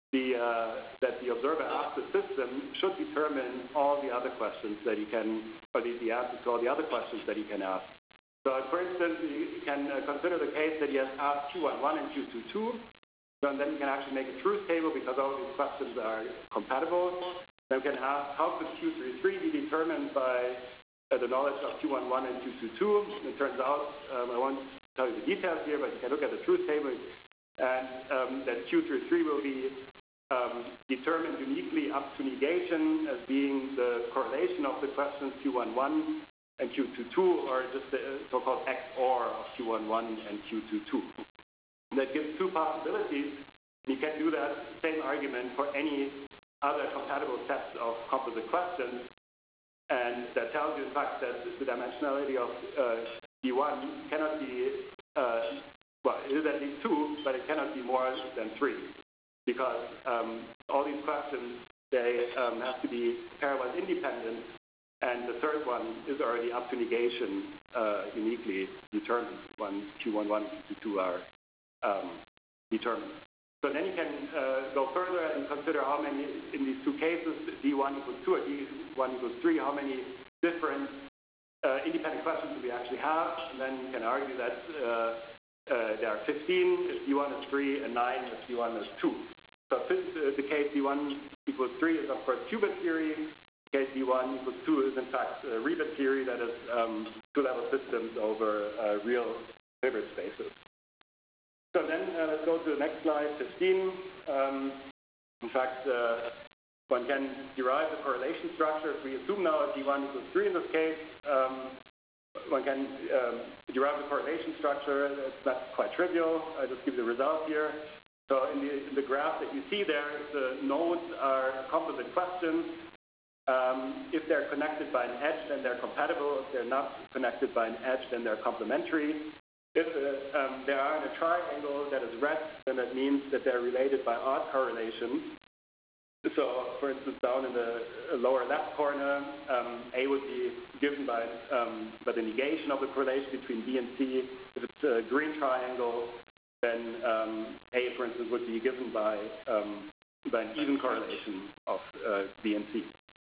the observer asks the system should determine all the other questions that he can, or the answers to all the other questions that he can ask. So, for instance, you can consider the case that he has asked Q11 and Q22, and then you can actually make a truth table because all these questions are compatible. Then you can ask, how could Q33 be determined by the knowledge of Q11 and Q22? It turns out, I won't tell you the details here, but you can look at the truth table, and that Q33 will be determined uniquely up to negation as being the correlation of the questions Q11 and Q22, or just the so-called XOR of Q11 and Q22. And that gives 2 possibilities. You can do that same argument for any other compatible sets of composite questions, and that tells you, in fact, that the dimensionality of D1 cannot be, well, it is at least 2, but it cannot be more than 3. Because all these questions, they have to be pairwise independent, and the third one is already up to negation, uniquely determined when Q11 and Q22 are determined. So then you can go further and consider how many, in these 2 cases, D1 equals 2 or D1 equals 3, how many different independent questions do we actually have, and then you can argue that there are 15 if D1 is 3 and 9 if D1 is 2. So the case D1 equals 3 is, of course, qubit theory. The case D1 equals 2 is, in fact, Rebit theory, that is 2-level systems over real Hilbert spaces. So then let's go to the next slide, 15. In fact, one can derive the correlation structure. If we assume now D1 equals 3 in this case, one can derive the correlation structure. It's not quite trivial. I'll just give the result here. So in the graph that you see there, the nodes are composite questions. If they're connected by an edge, then they're compatible. If they're not connected by an edge, then they're complementary. If they are in a triangle that is red, then that means that they're related by odd correlation. So, for instance, down in the lower left corner, A would be given by the negation of the correlation between B and C. If it's a green triangle, then A, for instance, would be given by an even correlation of B and C.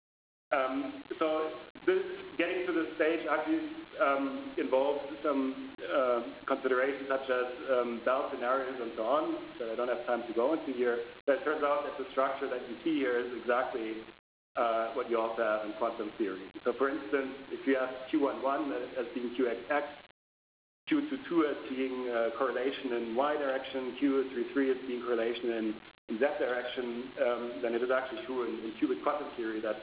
So getting to this stage actually involves some considerations such as Bell scenarios and so on that I don't have time to go into here. But it turns out that the structure that you see here is exactly what you also have in quantum theory. So for instance, if you have Q11 as being QXX, Q22 as being correlation in Y direction, Q33 as being correlation in in Z direction, then it is actually true in qubit quantum theory that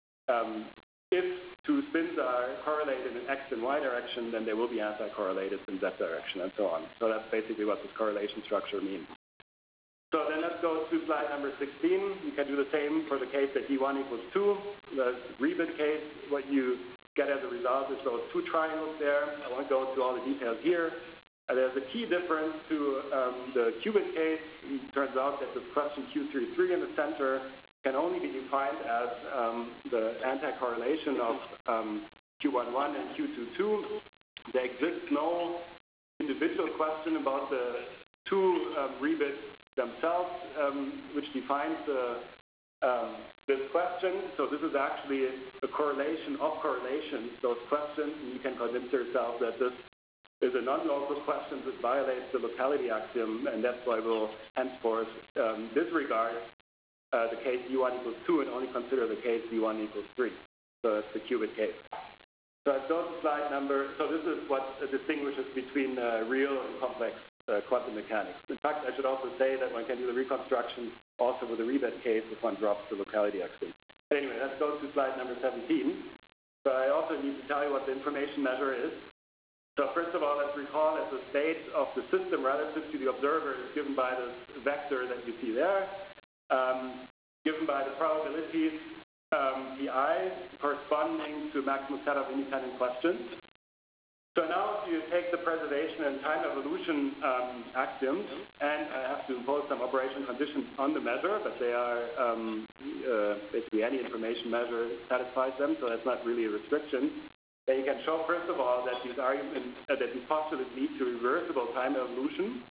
if two spins are correlated in X and Y direction, then they will be anti-correlated in Z direction and so on. So that's basically what this correlation structure means. So then let's go to slide number 16. You can do the same for the case that D1 equals 2. The rebit case, what you get as a result is those two triangles there. I won't go into all the details here. There's a key difference to the qubit case. It turns out that this question Q33 in the center can only be defined as the anti-correlation of Q11 and Q22. There exists no individual question about the two rebits themselves, which defines this question. So this is actually a correlation of correlations, those questions, and you can convince yourself that this is a non-local question that violates the locality axiom, and that's why we'll henceforth disregard the case D1 equals 2 and only consider the case D1 equals 3. So that's the qubit case. So let's go to slide number, so this is what distinguishes between real and complex quantum mechanics. In fact, I should also say that one can do the reconstruction also with the rebit case if one drops the locality axiom. But anyway, let's go to slide number 17. So I also need to tell you what the information measure is. So first of all, let's recall that the state of the system relative to the observer is given by this vector that you see there, given by the probabilities Pi corresponding to maximum set of independent questions. So now if you take the preservation and time evolution axioms, and I have to impose some operation conditions on the measure, but they are basically any information measure satisfies them, so that's not really a restriction. Then you can show, first of all, that these arguments, that these postulates lead to reversible time evolution.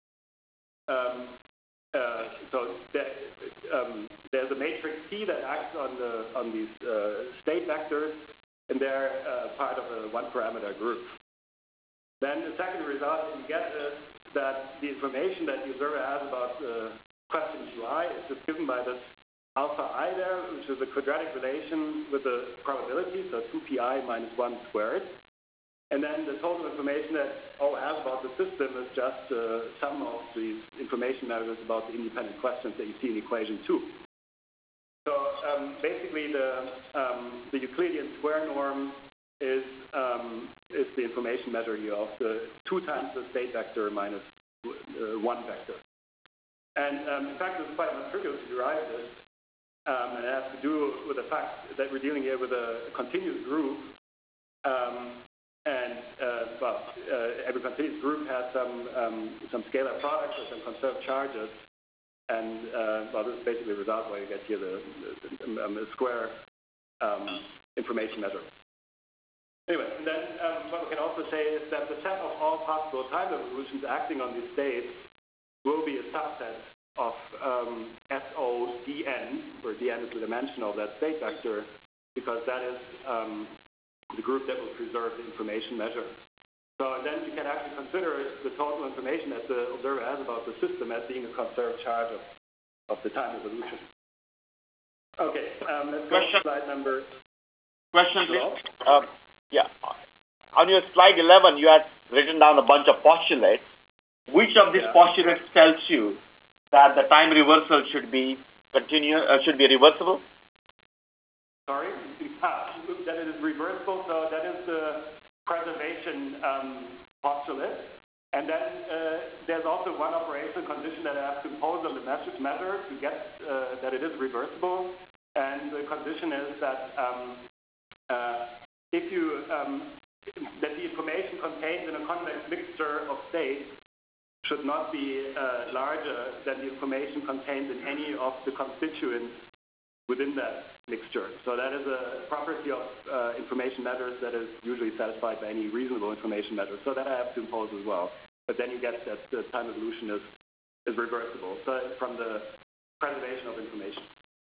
So there's a matrix T that acts on these state vectors, and they're part of a one-parameter group. Then the second result that you get is that the information that the observer has about the question QI is just given by this alpha I there, which is a quadratic relation with the probability, so 2pi minus 1 squared. And then the total information that O has about the system is just the sum of these information measures about the independent questions that you see in equation 2. So basically the Euclidean square norm is the information measure here of the 2 times the state vector minus 1 vector. And in fact, it's quite non-trivial to derive this. And it has to do with the fact that we're dealing here with a continuous group. Every continuous group has some scalar products or some conserved charges. And this is basically the result where you get here the square information measure. Anyway, and then what we can also say is that the set of all possible time evolutions acting on these states will be a subset of SODN, where dn is the dimension of that state vector, because that is the group that will preserve the information measure. So then you can actually consider the total information that the observer has about the system as being a conserved charge of the time evolution. Okay, let's go to slide number.
Question, please. Yeah. On your slide 11, you had written down a bunch of postulates. Which of these postulates tells you that the time reversal should be reversible?
Sorry? That it is reversible, so that is the preservation postulate. And then there's also one operational condition that I have to impose on the measure to get that it is reversible. And the condition is that if you that the information contained in a convex mixture of states should not be larger than the information contained in any of the constituents within that mixture. So that is a property of information measures that is usually satisfied by any reasonable information measure. So that I have to impose as well. But then you get that the time evolution is reversible. So from the preservation of information.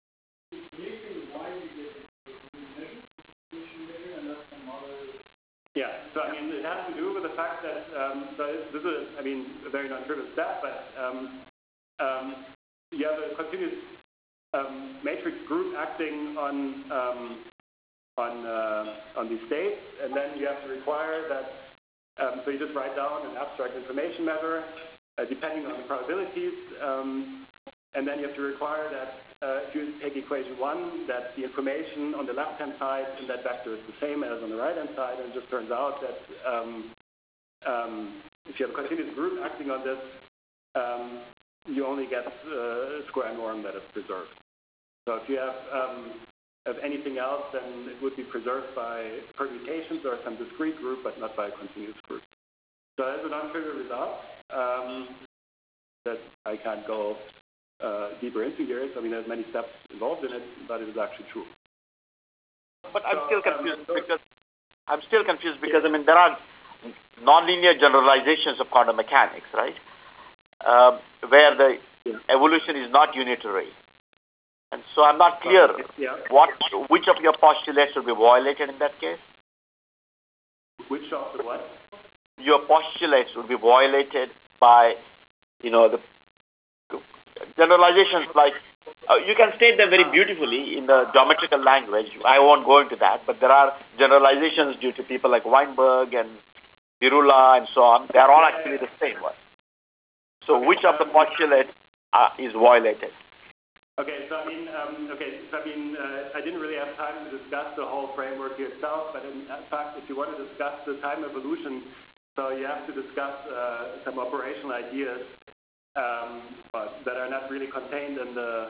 Yeah, so I mean, it has to do with the fact that, so this is, I mean, a very non-trivial step, but you have a continuous matrix group acting on these states, and then you have to require that, so you just write down an abstract information measure, depending on the probabilities, And then you have to require that if you take equation 1, that the information on the left-hand side in that vector is the same as on the right-hand side, and it just turns out that if you have a continuous group acting on this, you only get a square norm that is preserved. So if you have anything else, then it would be preserved by permutations or some discrete group, but not by a continuous group. So that's a non-trivial result that I can't go deeper into here. I mean, there's many steps involved in it, but it is actually true.
But I'm still confused because I mean there are nonlinear generalizations of quantum mechanics, right? Where the evolution is not unitary, and so I'm not clear which of your postulates will be violated in that case.
Which of the what?
Your postulates will be violated by, the generalizations like, you can state them very beautifully in the geometrical language. I won't go into that, but there are generalizations due to people like Weinberg and Birula and so on. They are all actually the same one. So which of the postulates is violated?
Okay, so I didn't really have time to discuss the whole framework here itself, but in fact, if you want to discuss the time evolution, so you have to discuss some operational ideas that are not really contained in the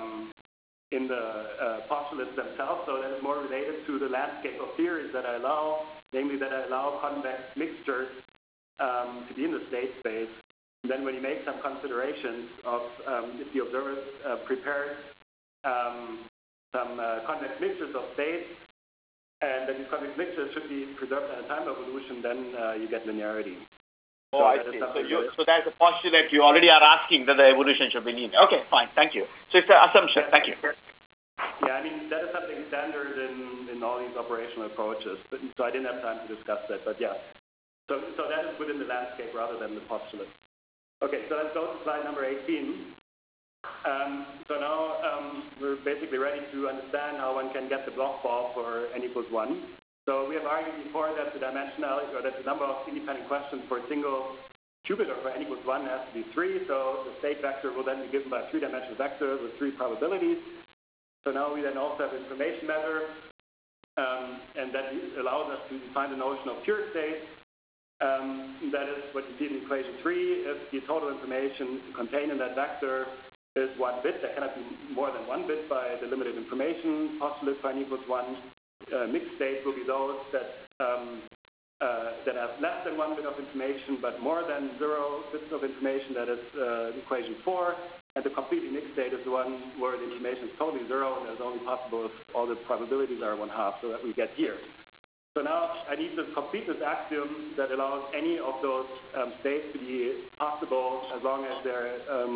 postulates themselves. So that is more related to the landscape of theories that I allow, namely that I allow convex mixtures to be in the state space. And then when you make some considerations of if the observer prepares some convex mixtures of states, and that these convex mixtures should be preserved at a time evolution, then you get linearity.
Oh, I see. So that's a postulate you already are asking that the evolution should be linear. Okay, fine. Thank you. So it's an assumption. Thank you.
Yeah, I mean, that is something standard in all these operational approaches. So I didn't have time to discuss that, but yeah. So that is within the landscape rather than the postulate. Okay, so let's go to slide number 18. So now we're basically ready to understand how one can get the block ball for n equals 1. So we have argued before that the dimensionality, or that the number of independent questions for a single qubit or for n equals 1 has to be 3. So the state vector will then be given by a 3-dimensional vector with 3 probabilities. So now we then also have information measure, and that allows us to define the notion of pure state. That is what you see in equation 3. If the total information contained in that vector is 1 bit, there cannot be more than 1 bit by the limited information postulate for n equals 1. Mixed states will be those that have less than 1 bit of information, but more than 0 bits of information. That is equation 4. And the completely mixed state is the one where the information is totally 0, and it's only possible if all the probabilities are 1/2, so that we get here. So now I need to complete this axiom that allows any of those states to be possible as long as they're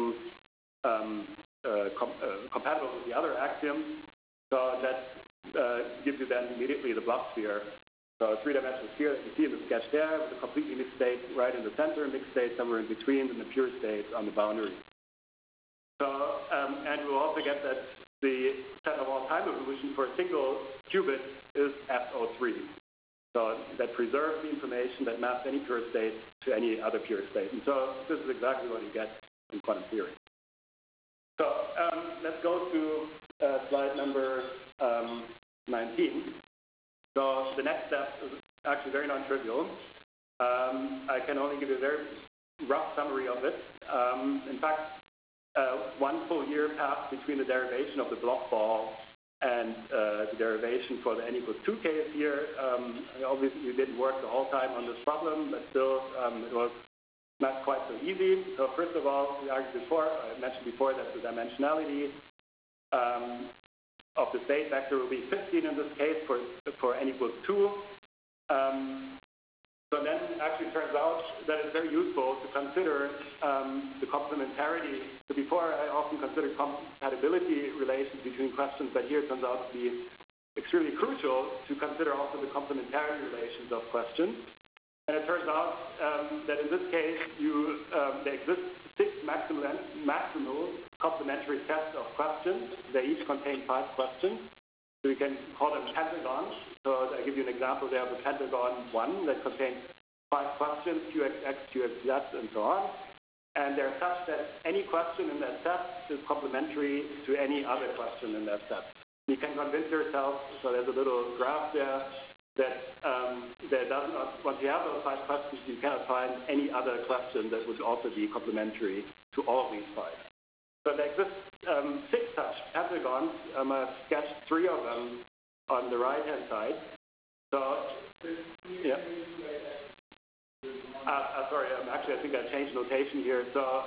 compatible with the other axioms. So that gives you then immediately the block sphere. So a 3-dimensional sphere that you see in the sketch there with a completely mixed state right in the center, mixed state somewhere in between, and the pure state on the boundary. So, and we'll also get that the set of all time evolution for a single qubit is SO3. So that preserves the information that maps any pure state to any other pure state. And so this is exactly what you get in quantum theory. So let's go to slide number 19. So the next step is actually very non-trivial. I can only give you a very rough summary of it. In fact, 1 full year passed between the derivation of the block ball and the derivation for the n equals 2 case here. Obviously, we didn't work the whole time on this problem, but still, it was not quite so easy. So first of all, I mentioned before that the dimensionality of the state vector will be 15 in this case for n equals 2. So then actually turns out that it's very useful to consider the complementarity. So before I often considered compatibility relations between questions, but here it turns out to be extremely crucial to consider also the complementarity relations of questions. And it turns out that in this case, there exist 6 maximal complementary sets of questions. They each contain 5 questions. So we can call them pentagons. So I give you an example there of a pentagon 1 that contains 5 questions, QXX, QXZ, and so on. and they're such that any question in that set is complementary to any other question in that set. You can convince yourself, so there's a little graph there, that there does not, once you have those 5 questions, you cannot find any other question that would also be complementary to all of these 5. So there exist 6 such pentagons. I've sketched 3 of them on the right-hand side. So, yeah. Sorry, actually I think I changed notation here. So,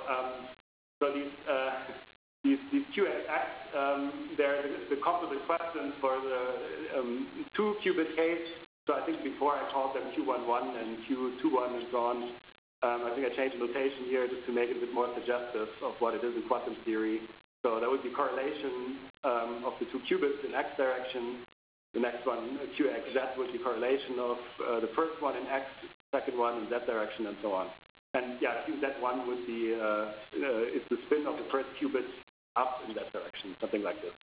these QXX, they're the composite questions for the 2-qubit case. So I think before I called them Q11 and Q21 and so on. I think I changed the notation here just to make it a bit more suggestive of what it is in quantum theory. So that would be correlation of the 2 qubits in X direction. The next one, QXZ, would be correlation of the first one in X, second one in Z direction, and so on. And yeah, QZ1 would be is the spin of the first qubit up in that direction, something like this.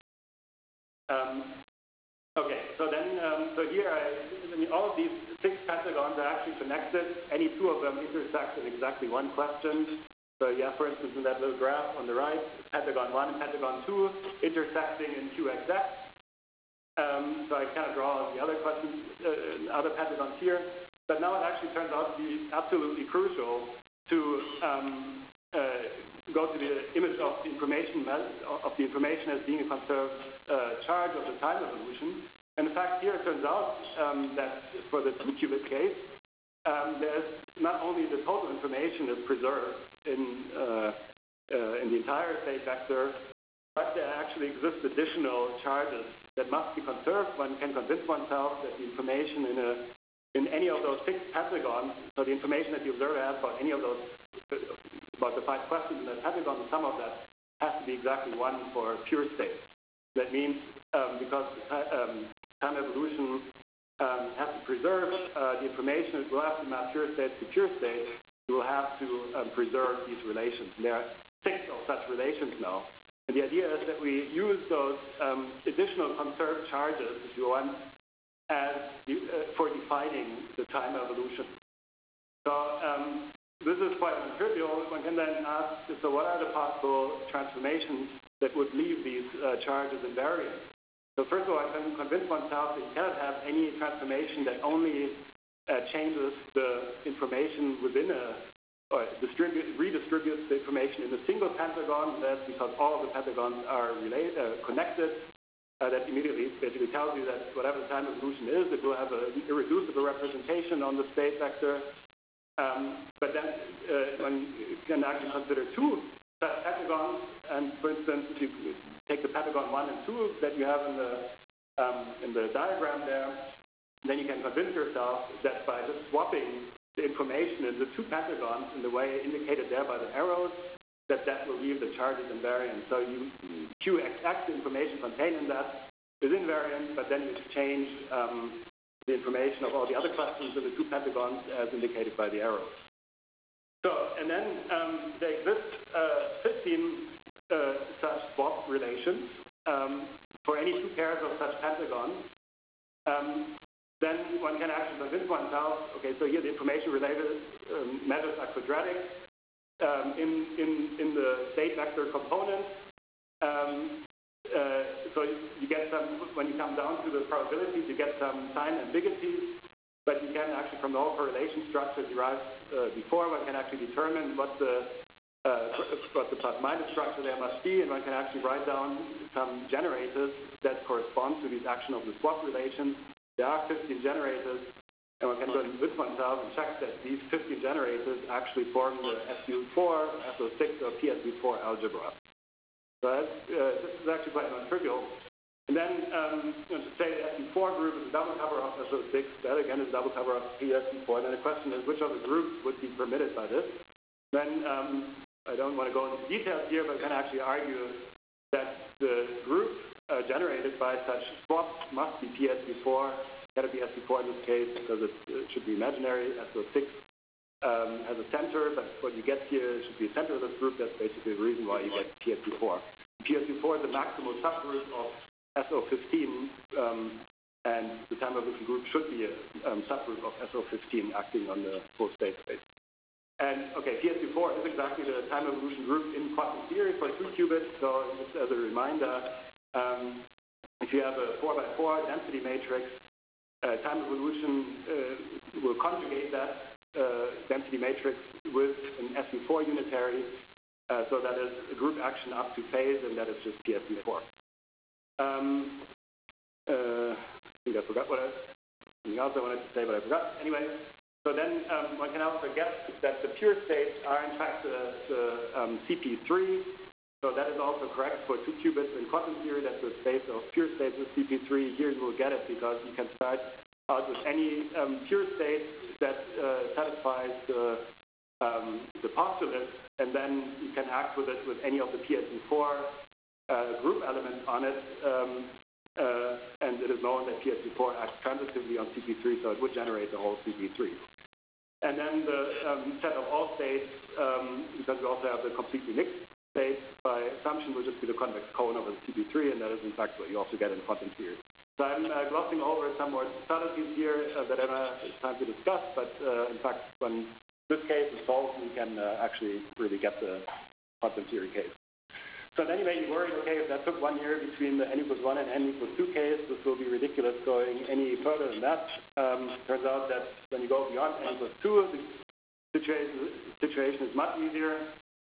Okay, so then, so here, all of these 6 pentagons are actually connected. Any 2 of them intersect in exactly 1 question. So yeah, for instance, in that little graph on the right, pentagon 1 and pentagon 2 intersecting in QXX. So I kind of draw the other questions, other pentagons here. But now it actually turns out to be absolutely crucial to go to the image of the information as being a conserved charge of the time evolution. And in fact, here it turns out that for the 2-qubit case, there's not only the total information is preserved in the entire state vector, but there actually exist additional charges that must be conserved. One can convince oneself that the information in any of those 6 pentagons, so the information that the observer has about any of those, about the 5 questions in that pentagon, the sum of that has to be exactly 1 for pure state. That means because time evolution has to preserve the information, it will have to map pure state to pure state, you will have to preserve these relations. And there are 6 of such relations now. And the idea is that we use those additional conserved charges, if you want, as for defining the time evolution. So this is quite non-trivial. One can then ask, so what are the possible transformations that would leave these charges invariant? So first of all, I can convince oneself that you cannot have any transformation that only changes the information within or redistributes the information in a single pentagon. That's because all of the pentagons are connected. That immediately basically tells you that whatever the time evolution is, it will have an irreducible representation on the state vector. But then one can actually consider 2 such pentagons. And for instance, if you take the pentagon 1 and 2 that you have in the diagram there, then you can convince yourself that by just swapping the information in the 2 pentagons in the way indicated there by the arrows, that will leave the charges invariant. So QXX, the information contained in that, is invariant, but then you exchange the information of all the other questions in the 2 pentagons as indicated by the arrows. So, and then there exist 15 such swap relations for any 2 pairs of such pentagons. Then one can actually convince oneself, okay, so here the information related measures are quadratic in the state vector component. So you get some, when you come down to the probabilities, you get some sign ambiguities, but you can actually, from the whole correlation structure derived before, one can actually determine what the plus-minus structure there must be, and one can actually write down some generators that correspond to these action of the swap relations. There are 15 generators, and one can go with oneself and check that these 15 generators actually form the SU4, SO6, or PSU4 algebra. So this is actually quite non-trivial. And then to say the SU4 group is a double cover of SO6, that again is a double cover of PSU4. And then the question is, which of the groups would be permitted by this? Then I don't want to go into details here, but I can actually argue that the group generated by such swaps must be PSU4. Got to be SU4 in this case because it should be imaginary. SO6 has a center, but what you get here should be a centerless group. That's basically the reason why you get PSU4. PSU4 is the maximal subgroup of SO15, and the time evolution group should be a subgroup of SO15 acting on the full state space. And okay, PSP4 is exactly the time evolution group in quantum theory for 2 qubits. So just as a reminder, if you have a 4x4 density matrix, time evolution will conjugate that density matrix with an SU4 unitary, so that is a group action up to phase, and that is just PSP4. I think I forgot something else I wanted to say, but I forgot. Anyway, so then one can also forget that the pure states are in fact the CP3. So that is also correct for 2 qubits in quantum theory, that the space of pure states is CP3. Here you will get it because you can start out with any pure state that satisfies the postulate, and then you can act with it with any of the PSP4 group elements on it. And it is known that PSP4 acts transitively on CP3, so it would generate the whole CP3. And then the set of all states, because we also have the completely mixed state, by assumption will just be the convex cone over the CP3, and that is in fact what you also get in quantum theory. So I'm glossing over some more subtleties here that I don't have time to discuss, but in fact, when this case is solved, we can actually really get the quantum theory case. So then you may be worried, okay, if that took 1 year between the n=1 and n=2 case, this will be ridiculous going any further than that. Turns out that when you go beyond n=2, the situation is much easier.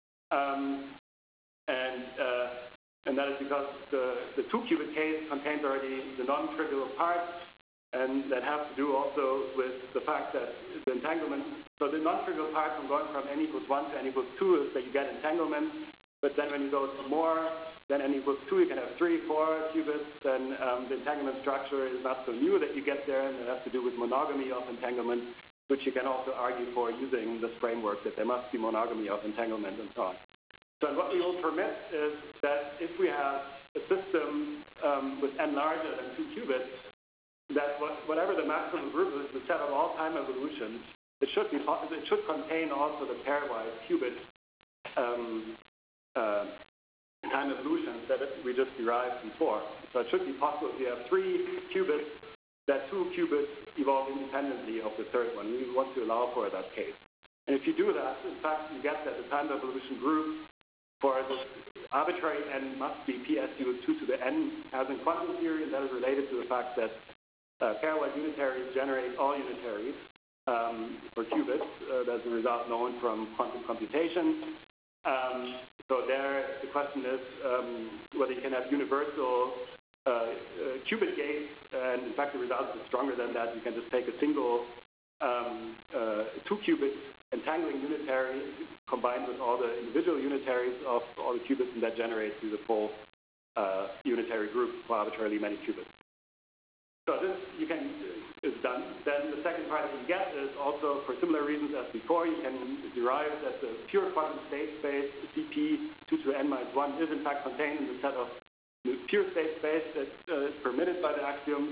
And that is because the 2 qubit case contains already the non-trivial parts, and that has to do also with the fact that the entanglement, so the non-trivial part from going from n=1 to n=2 is that you get entanglement, but then when you go to more than n=2, you can have 3, 4 qubits, then the entanglement structure is not so new that you get there, and it has to do with monogamy of entanglement, which you can also argue for using this framework, that there must be monogamy of entanglement and so on. So what we will permit is that if we have a system with n larger than 2 qubits, that whatever the maximum group is, the set of all time evolutions, it should contain also the pairwise qubit time evolutions that we just derived before. So it should be possible if you have 3 qubits, that 2 qubits evolve independently of the third one. We want to allow for that case. And if you do that, in fact, you get that the time evolution group for this arbitrary n must be PSU2 to the n as in quantum theory, and that is related to the fact that pairwise unitaries generate all unitaries for qubits. That's a result known from quantum computation. So there, the question is whether you can have universal qubit gates, and in fact the result is stronger than that. You can just take a single 2 qubit entangling unitary combined with all the individual unitaries of all the qubits, and that generates the full unitary group for arbitrarily many qubits. So this is done. Then the second part that you get is also, for similar reasons as before, you can derive that the pure quantum state space CP2 to n-1 is in fact contained in the set of the pure state space that is permitted by the axioms.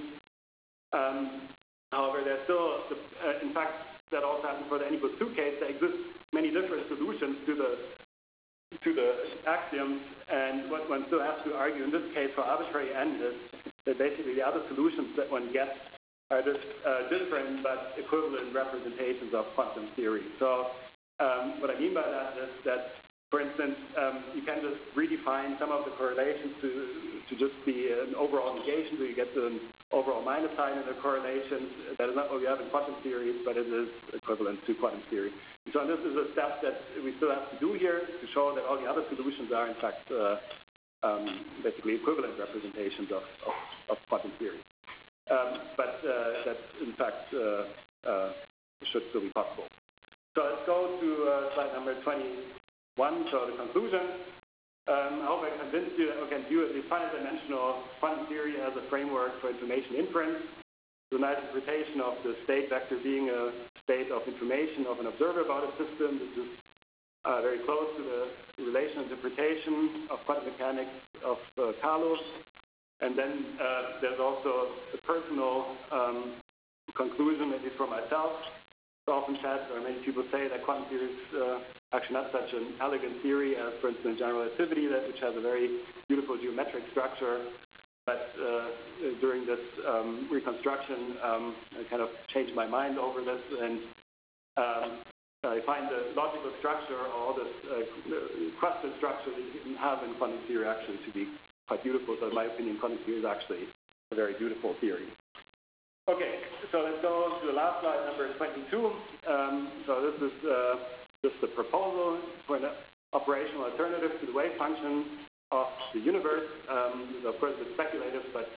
However, there's still, in fact, that also happens for the n=2 case. There exist many different solutions to the axioms, and what one still has to argue in this case for arbitrary n is that basically the other solutions that one gets are just different but equivalent representations of quantum theory. So what I mean by that is that, for instance, you can just redefine some of the correlations to just be an overall negation, so you get an overall minus sign in the correlations. That is not what we have in quantum theory, but it is equivalent to quantum theory. So this is a step that we still have to do here to show that all the other solutions are in fact basically equivalent representations of quantum theory. But that in fact should still be possible. So let's go to slide number 21, so the conclusion. I hope I convinced you that we can view the finite dimensional quantum theory as a framework for information inference. It's a nice interpretation of the state vector being a state of information of an observer about a system. This is very close to the relational interpretation of quantum mechanics of Carlo. And then there's also the personal conclusion, maybe for myself. It's often said, or many people say, that quantum theory is actually not such an elegant theory as, for instance, general relativity, which has a very beautiful geometric structure. But during this reconstruction, I kind of changed my mind over this, and find the logical structure or the cluster structure that you can have in quantum theory actually to be quite beautiful. So in my opinion, quantum theory is actually a very beautiful theory. Okay, so let's go to the last slide, number 22. So this is just the proposal for an operational alternative to the wave function of the universe. Of course, it's speculative, but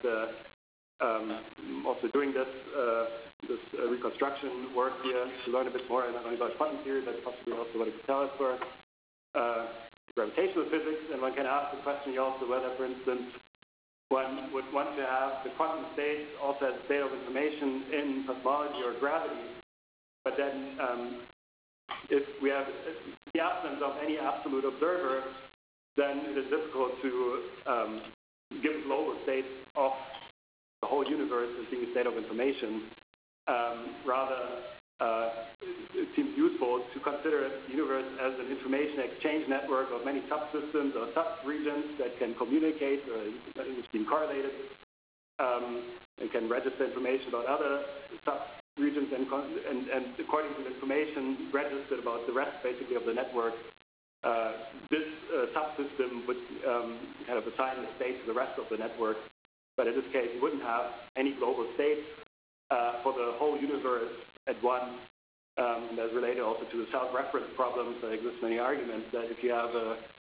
also doing this reconstruction work here to learn a bit more not only about quantum theory, but possibly also what it could tell us for gravitational physics. And one can ask the question also whether, for instance, one would want to have the quantum state also as a state of information in cosmology or gravity. But then if we have the absence of any absolute observer, then it is difficult to give a global state of the whole universe as being a state of information. Rather, it seems useful to consider the universe as an information exchange network of many subsystems or sub-regions that can communicate or is being correlated and can register information about other sub-regions and according to the information registered about the rest basically of the network, this subsystem would kind of assign the state to the rest of the network. But in this case, you wouldn't have any global state for the whole universe at once. That's related also to the self-reference problems. There exist many arguments that if you have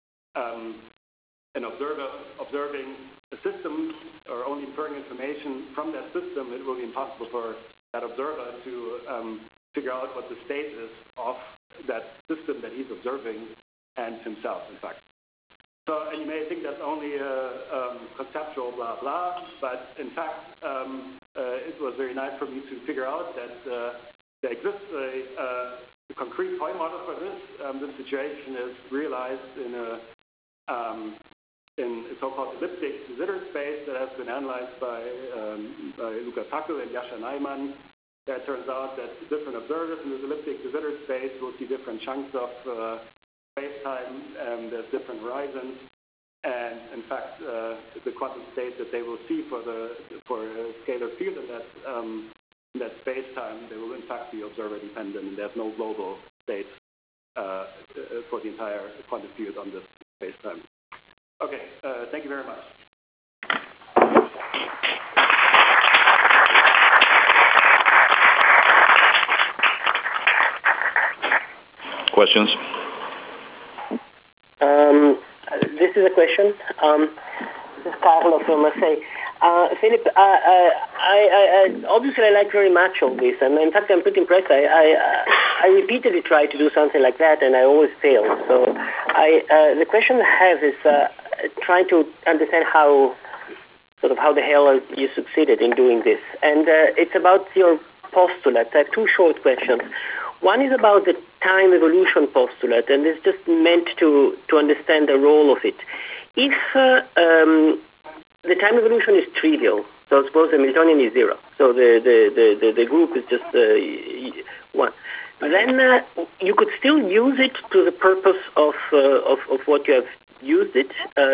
an observer observing a system or only inferring information from that system, it will be impossible for that observer to figure out what the state is of that system that he's observing and himself, in fact. So, and you may think that's only conceptual blah blah, but in fact, it was very nice for me to figure out that there exists a concrete toy model for this. This situation is realized in a so-called elliptic de Sitter space that has been analyzed by Lukas Hackl and Jascha Neiman. It turns out that different observers in this elliptic de Sitter space will see different chunks of space-time, there's different horizons, and in fact, the quantum state that they will see for a scalar field in that space-time, they will in fact be observer-dependent, and there's no global state for the entire quantum field on this space-time. Okay, thank you very much.
Questions?
This is a question. This is Carlo from Marseille. Philip, obviously I like very much all this, and in fact I'm pretty impressed. I repeatedly try to do something like that, and I always fail. So the question I have is trying to understand how the hell you succeeded in doing this, and it's about your postulate. I have two short questions. One is about the time evolution postulate, and it's just meant to understand the role of it. If the time evolution is trivial, so suppose the Hamiltonian is zero, so the group is just one, then you could still use it to the purpose of what you have used it,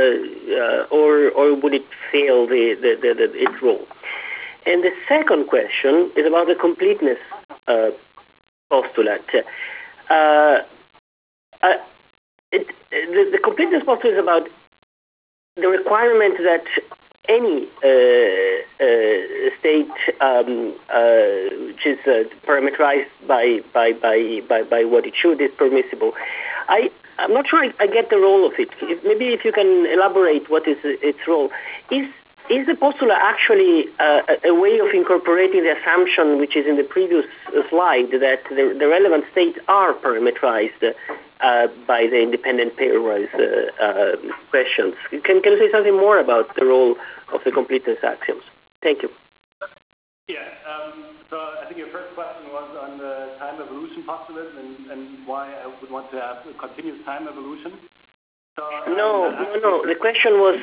or would it fail its role? And the second question is about the completeness postulate. The completeness postulate is about the requirement that any state which is parameterized by what it should is permissible. I'm not sure I get the role of it. Maybe if you can elaborate what is its role. Is the postulate actually a way of incorporating the assumption which is in the previous slide that the relevant states are parameterized by the independent pairwise questions? Can you say something more about the role of the completeness axioms? Thank you.
Yeah, so I think your first question was on the time evolution postulate and why I would want to have a continuous time evolution. So, no. The question was,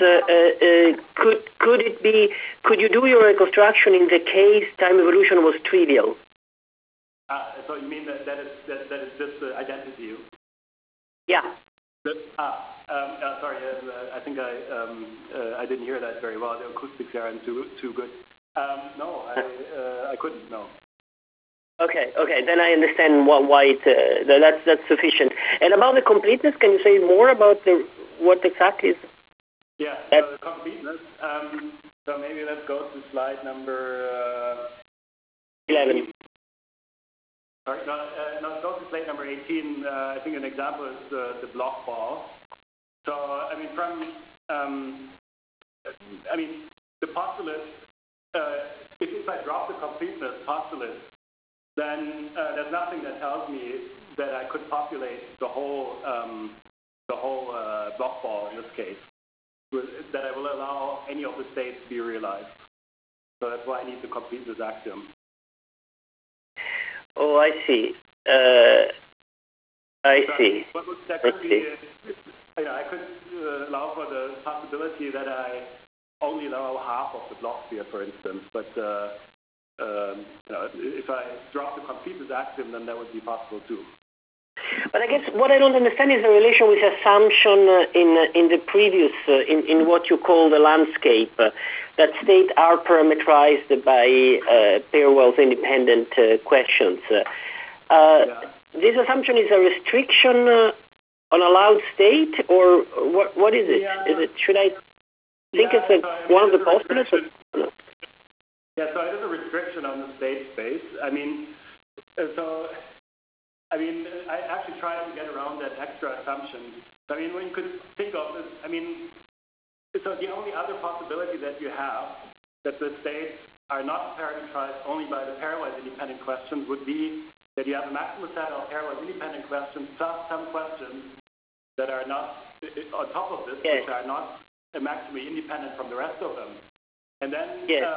could you do your reconstruction in the case time evolution was trivial? So you mean that is just identity?
Yeah.
Sorry, I think I didn't hear that very well. The acoustics aren't too good. No, I couldn't. No.
Okay. Then I understand why that's sufficient. And about the completeness, can you say more about what exactly is?
Yeah, so the completeness. So maybe let's go to slide number
11.
Sorry, no, go to slide number 18. I think an example is the block ball. So, I mean, the postulate, if I drop the completeness postulate, then there's nothing that tells me that I could populate the whole block ball in this case, that I will allow any of the states to be realized. So that's why I need the completeness axiom.
Oh, I see. I see.
That could be, I could allow for the possibility that I only allow half of the block sphere, for instance. But if I drop the completeness axiom, then that would be possible too.
But I guess what I don't understand is the relation with assumption in the previous, in what you call the landscape, that states are parameterized by pair-Wells independent questions. This assumption is a restriction on allowed state, or what is it?
Yeah.
Is it? Should I think it's one of the postulates?
Yeah, so it is a restriction on the state space. I actually tried to get around that extra assumption. When you could think of this, so the only other possibility that you have that the states are not parameterized only by the pairwise independent questions would be that you have a maximum set of pairwise independent questions plus some questions that are not on top of this, which are not maximally independent from the rest of them. And then,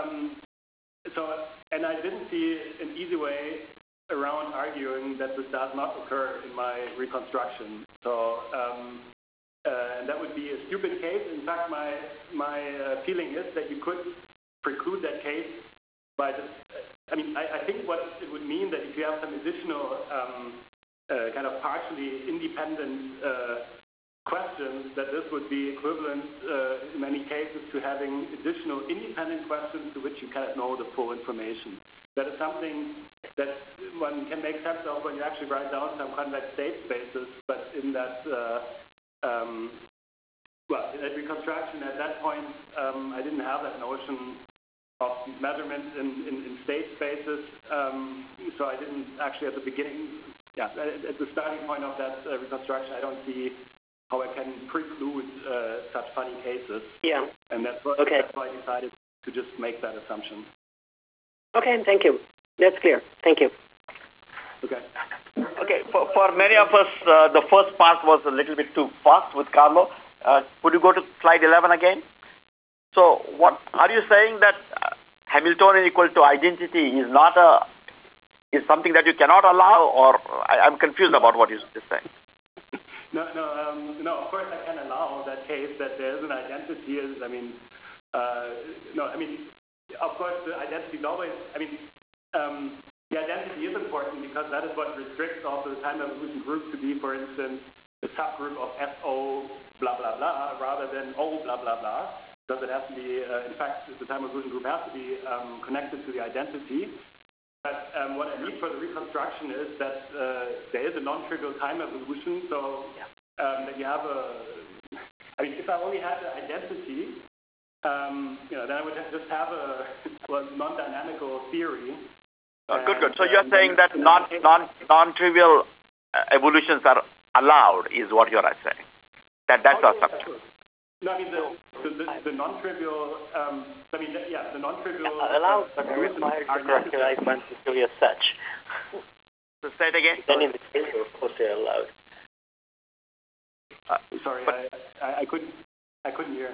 and I didn't see an easy way around arguing that this does not occur in my reconstruction. So, and that would be a stupid case. In fact, my feeling is that you could preclude that case by just, I think what it would mean that if you have some additional kind of partially independent questions, that this would be equivalent in many cases to having additional independent questions to which you cannot know the full information. That is something that one can make sense of when you actually write down some convex state spaces, but in that, in that reconstruction at that point, I didn't have that notion of these measurements in state spaces, so I didn't actually at the beginning, at the starting point of that reconstruction, I don't see how I can preclude such funny cases. Yeah. And that's why I decided to just make that assumption.
Okay, thank you. That's clear. Thank you.
Okay.
Okay, for many of us, the first part was a little bit too fast with Carlo. Could you go to slide 11 again? So, what are you saying that Hamiltonian equal to identity is not is something that you cannot allow, or I'm confused about what you're saying?
No. Of course, I can allow that case that there is an identity. Of course, the identity is always. The identity is important because that is what restricts also the time evolution group to be, for instance, the subgroup of SO blah blah blah rather than O blah blah blah. Because it has to be, in fact, the time evolution group has to be connected to the identity. But what I need for the reconstruction is that there is a non-trivial time evolution, so that you have if I only had the identity, then I would just have a non-dynamical theory.
Good. So you're saying that non-trivial evolutions are allowed, is what you're saying. That's our assumption.
No, the non-trivial. The non-trivial
allowed, but are required to characterize quantum theory as such.
So say it again.
Then in the case, of course, they're allowed.
Sorry, I couldn't hear.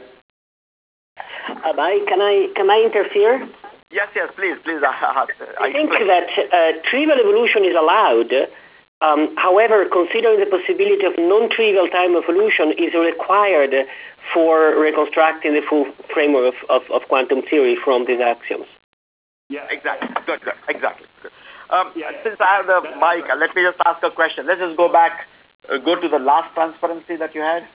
Can I interfere?
Yes, please.
I think that trivial evolution is allowed. However, considering the possibility of non-trivial time evolution is required for reconstructing the full framework of quantum theory from these axioms.
Yeah,
exactly. Good. Exactly. Good. Since I have the mic, let me just ask a question. Let's just go back, go to the last transparency that you had.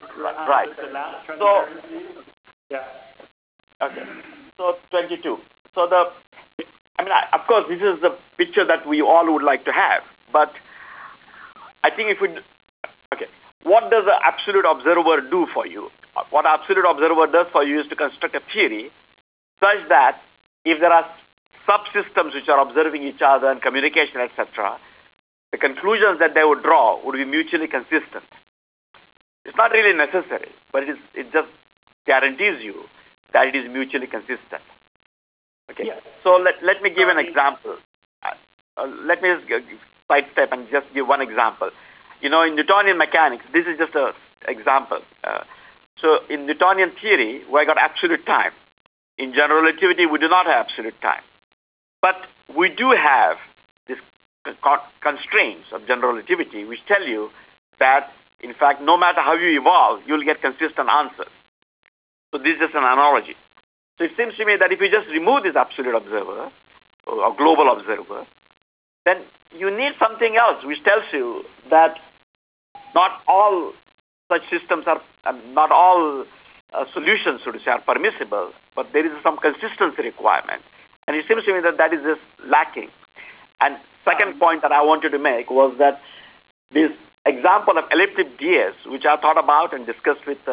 Right.
The last
so,
transparency. Yeah.
Okay. So 22. So of course, this is the picture that we all would like to have. But I think okay, what does the absolute observer do for you? What absolute observer does for you is to construct a theory such that if there are subsystems which are observing each other and communication, etc., the conclusions that they would draw would be mutually consistent. It's not really necessary, but it just guarantees you that it is mutually consistent. Okay, yeah. So let me give an example. Let me just sidestep and just give one example. In Newtonian mechanics, this is just an example. So in Newtonian theory, we got absolute time. In general relativity, we do not have absolute time. But we do have these constraints of general relativity, which tell you that, in fact, no matter how you evolve, you'll get consistent answers. So this is just an analogy. So it seems to me that if you just remove this absolute observer, or global observer, then you need something else which tells you that not all such systems are, not all solutions, so to say, are permissible, but there is some consistency requirement. And it seems to me that that is just lacking. And second point that I wanted to make was that this example of elliptic DS, which I thought about and discussed with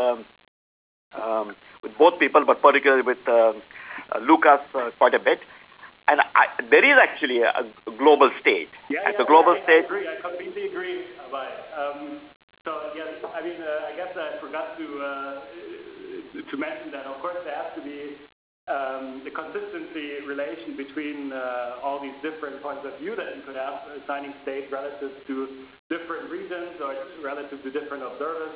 both people, but particularly with Lucas quite a bit. And there is actually a global state. The global state.
I completely agree about it. So yeah, I guess I forgot to mention that. Of course, there has to be the consistency relation between all these different points of view that you could have, assigning state relative to different regions or relative to different observers.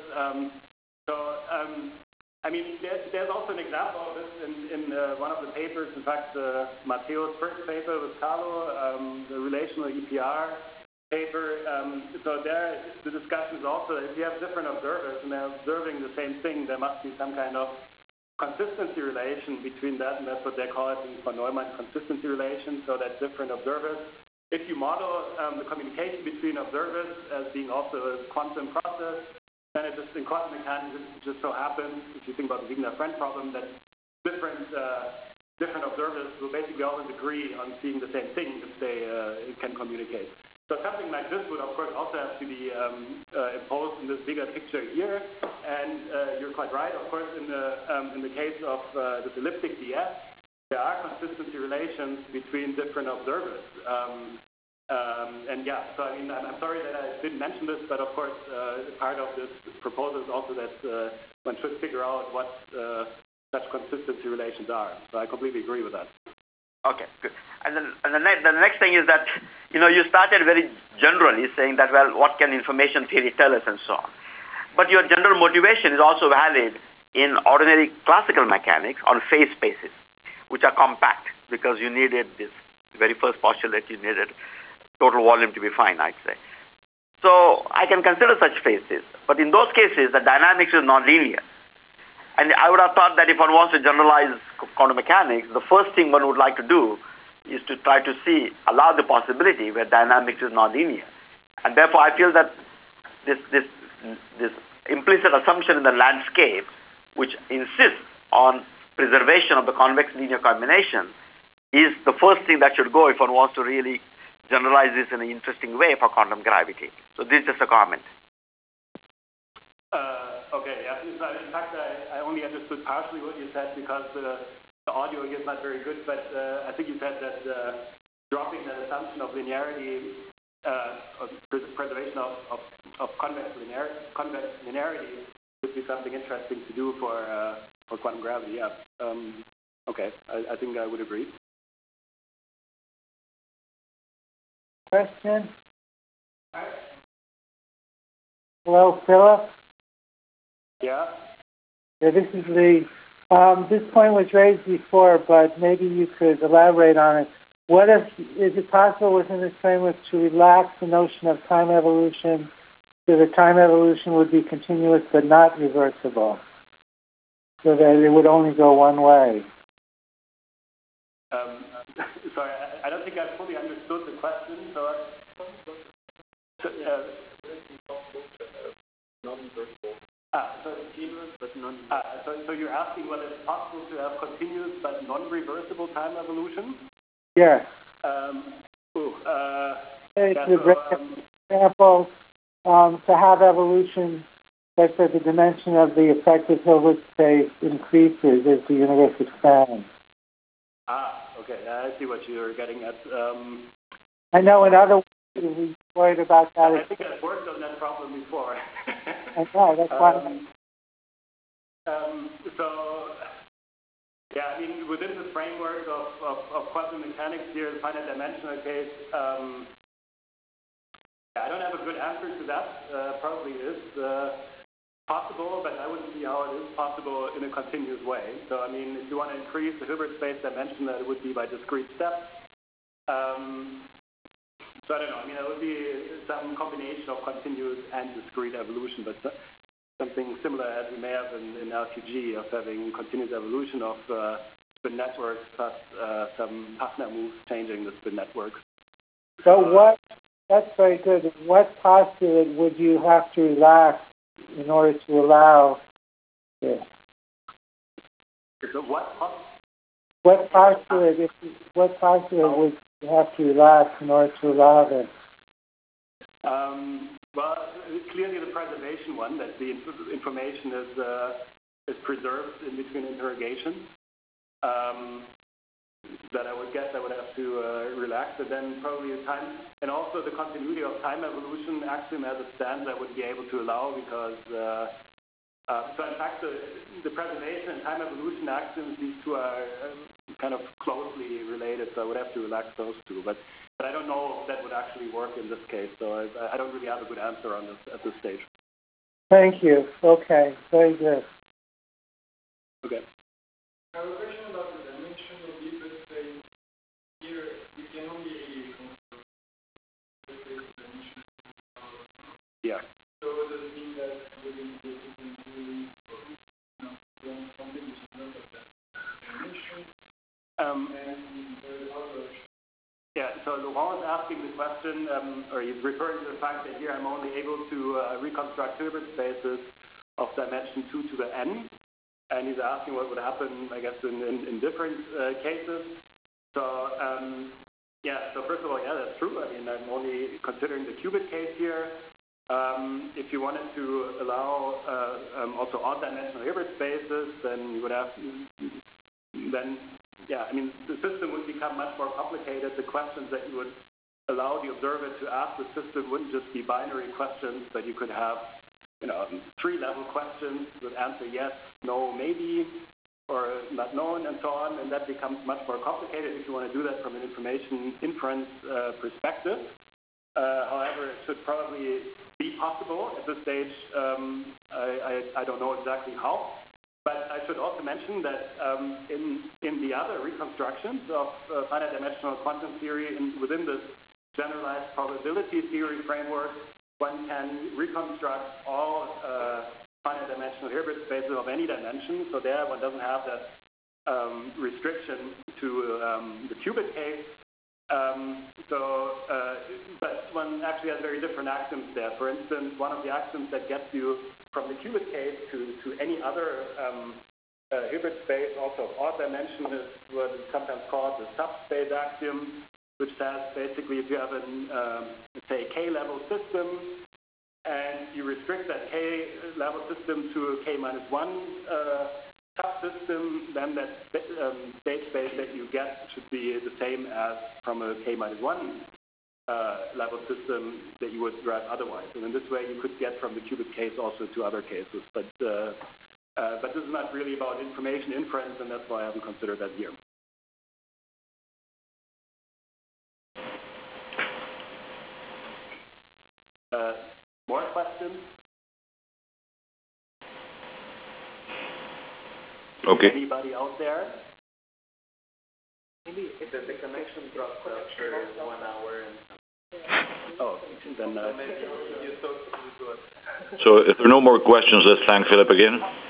There's also an example of this in one of the papers. In fact, Matteo's first paper with Carlo, the relational EPR paper. So there, the discussion is also, if you have different observers and they're observing the same thing, there must be some kind of consistency relation between that, and that's what they call it in von Neumann consistency relation, so that different observers, if you model the communication between observers as being also a quantum process, then it just in quantum mechanics it just so happens, if you think about the Wigner-Friend problem, that different observers will basically always agree on seeing the same thing if they can communicate. So something like this would, of course, also have to be imposed in this bigger picture here. And you're quite right, of course, in the case of this elliptic DS, there are consistency relations between different observers. And yeah, so I'm sorry that I didn't mention this, but of course, part of this proposal is also that one should figure out what such consistency relations are. So I completely agree with that.
Okay, good. And then the next thing is that, you started very generally saying that, well, what can information theory tell us and so on. But your general motivation is also valid in ordinary classical mechanics on phase spaces, which are compact, because you needed this very first postulate, you needed total volume to be fine, I'd say. So I can consider such phases, but in those cases, the dynamics is nonlinear. And I would have thought that if one wants to generalize quantum mechanics, the first thing one would like to do is to try to allow the possibility where dynamics is nonlinear. And therefore, I feel that this implicit assumption in the landscape, which insists on preservation of the convex linear combination, is the first thing that should go if one wants to really generalize this in an interesting way for quantum gravity. So this is just a comment.
Okay, yeah. In fact, I only understood partially what you said because the audio here is not very good, but I think you said that dropping that assumption of linearity, preservation of convex linearity would be something interesting to do for quantum gravity, yeah. Okay, I think I would agree.
Question? Hello, Philip?
Yeah?
Yeah, this is Lee. This point was raised before, but maybe you could elaborate on it. What if, is it possible within this framework to relax the notion of time evolution so the time evolution would be continuous but not reversible, so that it would only go one way?
Sorry, I don't think I fully understood the question. So continuous but So you're asking whether it's possible to have continuous but non-reversible time evolution?
Yeah. Example, to have evolution such that the dimension of the effective Hilbert space increases as the universe expands.
Okay. I see what you're getting at.
I know in other ways we worried about that.
I think I've worked on that problem before.
I know, that's why.
So, yeah, I mean, within the framework of quantum mechanics here, the finite dimensional case, I don't have a good answer to that. Probably is possible, but I wouldn't see how it is possible in a continuous way. So, I mean, if you want to increase the Hilbert space dimension, that it would be by discrete steps. So I don't know. I mean, it would be some combination of continuous and discrete evolution, but something similar as we may have in LQG of having continuous evolution of spin networks plus some Hafner moves changing the spin networks.
So that's very good. What postulate would you have to relax in order to allow this?
So what
postulate would you have to relax in order to allow this?
Well, clearly the preservation one, that the information is preserved in between interrogations. That I would guess I would have to relax, but then probably the time, and also the continuity of time evolution axiom as it stands, I would be able to allow because, so in fact, the preservation and time evolution axioms, these two are kind of closely related, so I would have to relax those two. But I don't know if that would actually work in this case, so I don't really have a good answer on this at this stage.
Thank you. Okay, very good.
Okay.
I have a question about the dimension of Hilbert space. Here, we can only construct the space dimension.
Yeah.
So does it mean that within the different theory, something which is not of that dimension? And there's other.
Yeah, so Laurent is asking the question, or he's referring to the fact that here I'm only able to reconstruct Hilbert spaces of dimension 2 to the n, and he's asking what would happen, I guess, in different cases. So, yeah, so first of all, yeah, that's true. I mean, I'm only considering the qubit case here. If you wanted to allow also odd-dimensional Hilbert spaces, then you would have, yeah, I mean, the system would become much more complicated. The questions that you would allow the observer to ask the system wouldn't just be binary questions, but you could have, 3-level questions with answer yes, no, maybe, or not known, and so on, and that becomes much more complicated if you want to do that from an information inference perspective. However, it should probably be possible at this stage. I don't know exactly how. But I should also mention that in the other reconstructions of finite dimensional quantum theory within this generalized probability theory framework, one can reconstruct all finite dimensional Hilbert spaces of any dimension. So there one doesn't have that restriction to the qubit case. But one actually has very different axioms there. For instance, one of the axioms that gets you from the qubit case to any other Hilbert space, also of odd dimension, is what is sometimes called the subspace axiom, which says basically if you have let's say, k-level system, and you restrict that k-level system to a k-1 subsystem, then that state space that you get should be the same as from a k-1 level system that you would derive otherwise. And in this way, you could get from the qubit case also to other cases. But this is not really about information inference, and that's why I haven't considered that here. More questions?
Okay.
Anybody out there?
Maybe if the connection drops after 1 hour.
Oh, then
maybe you talk to us.
So if there are no more questions, let's thank Philip again.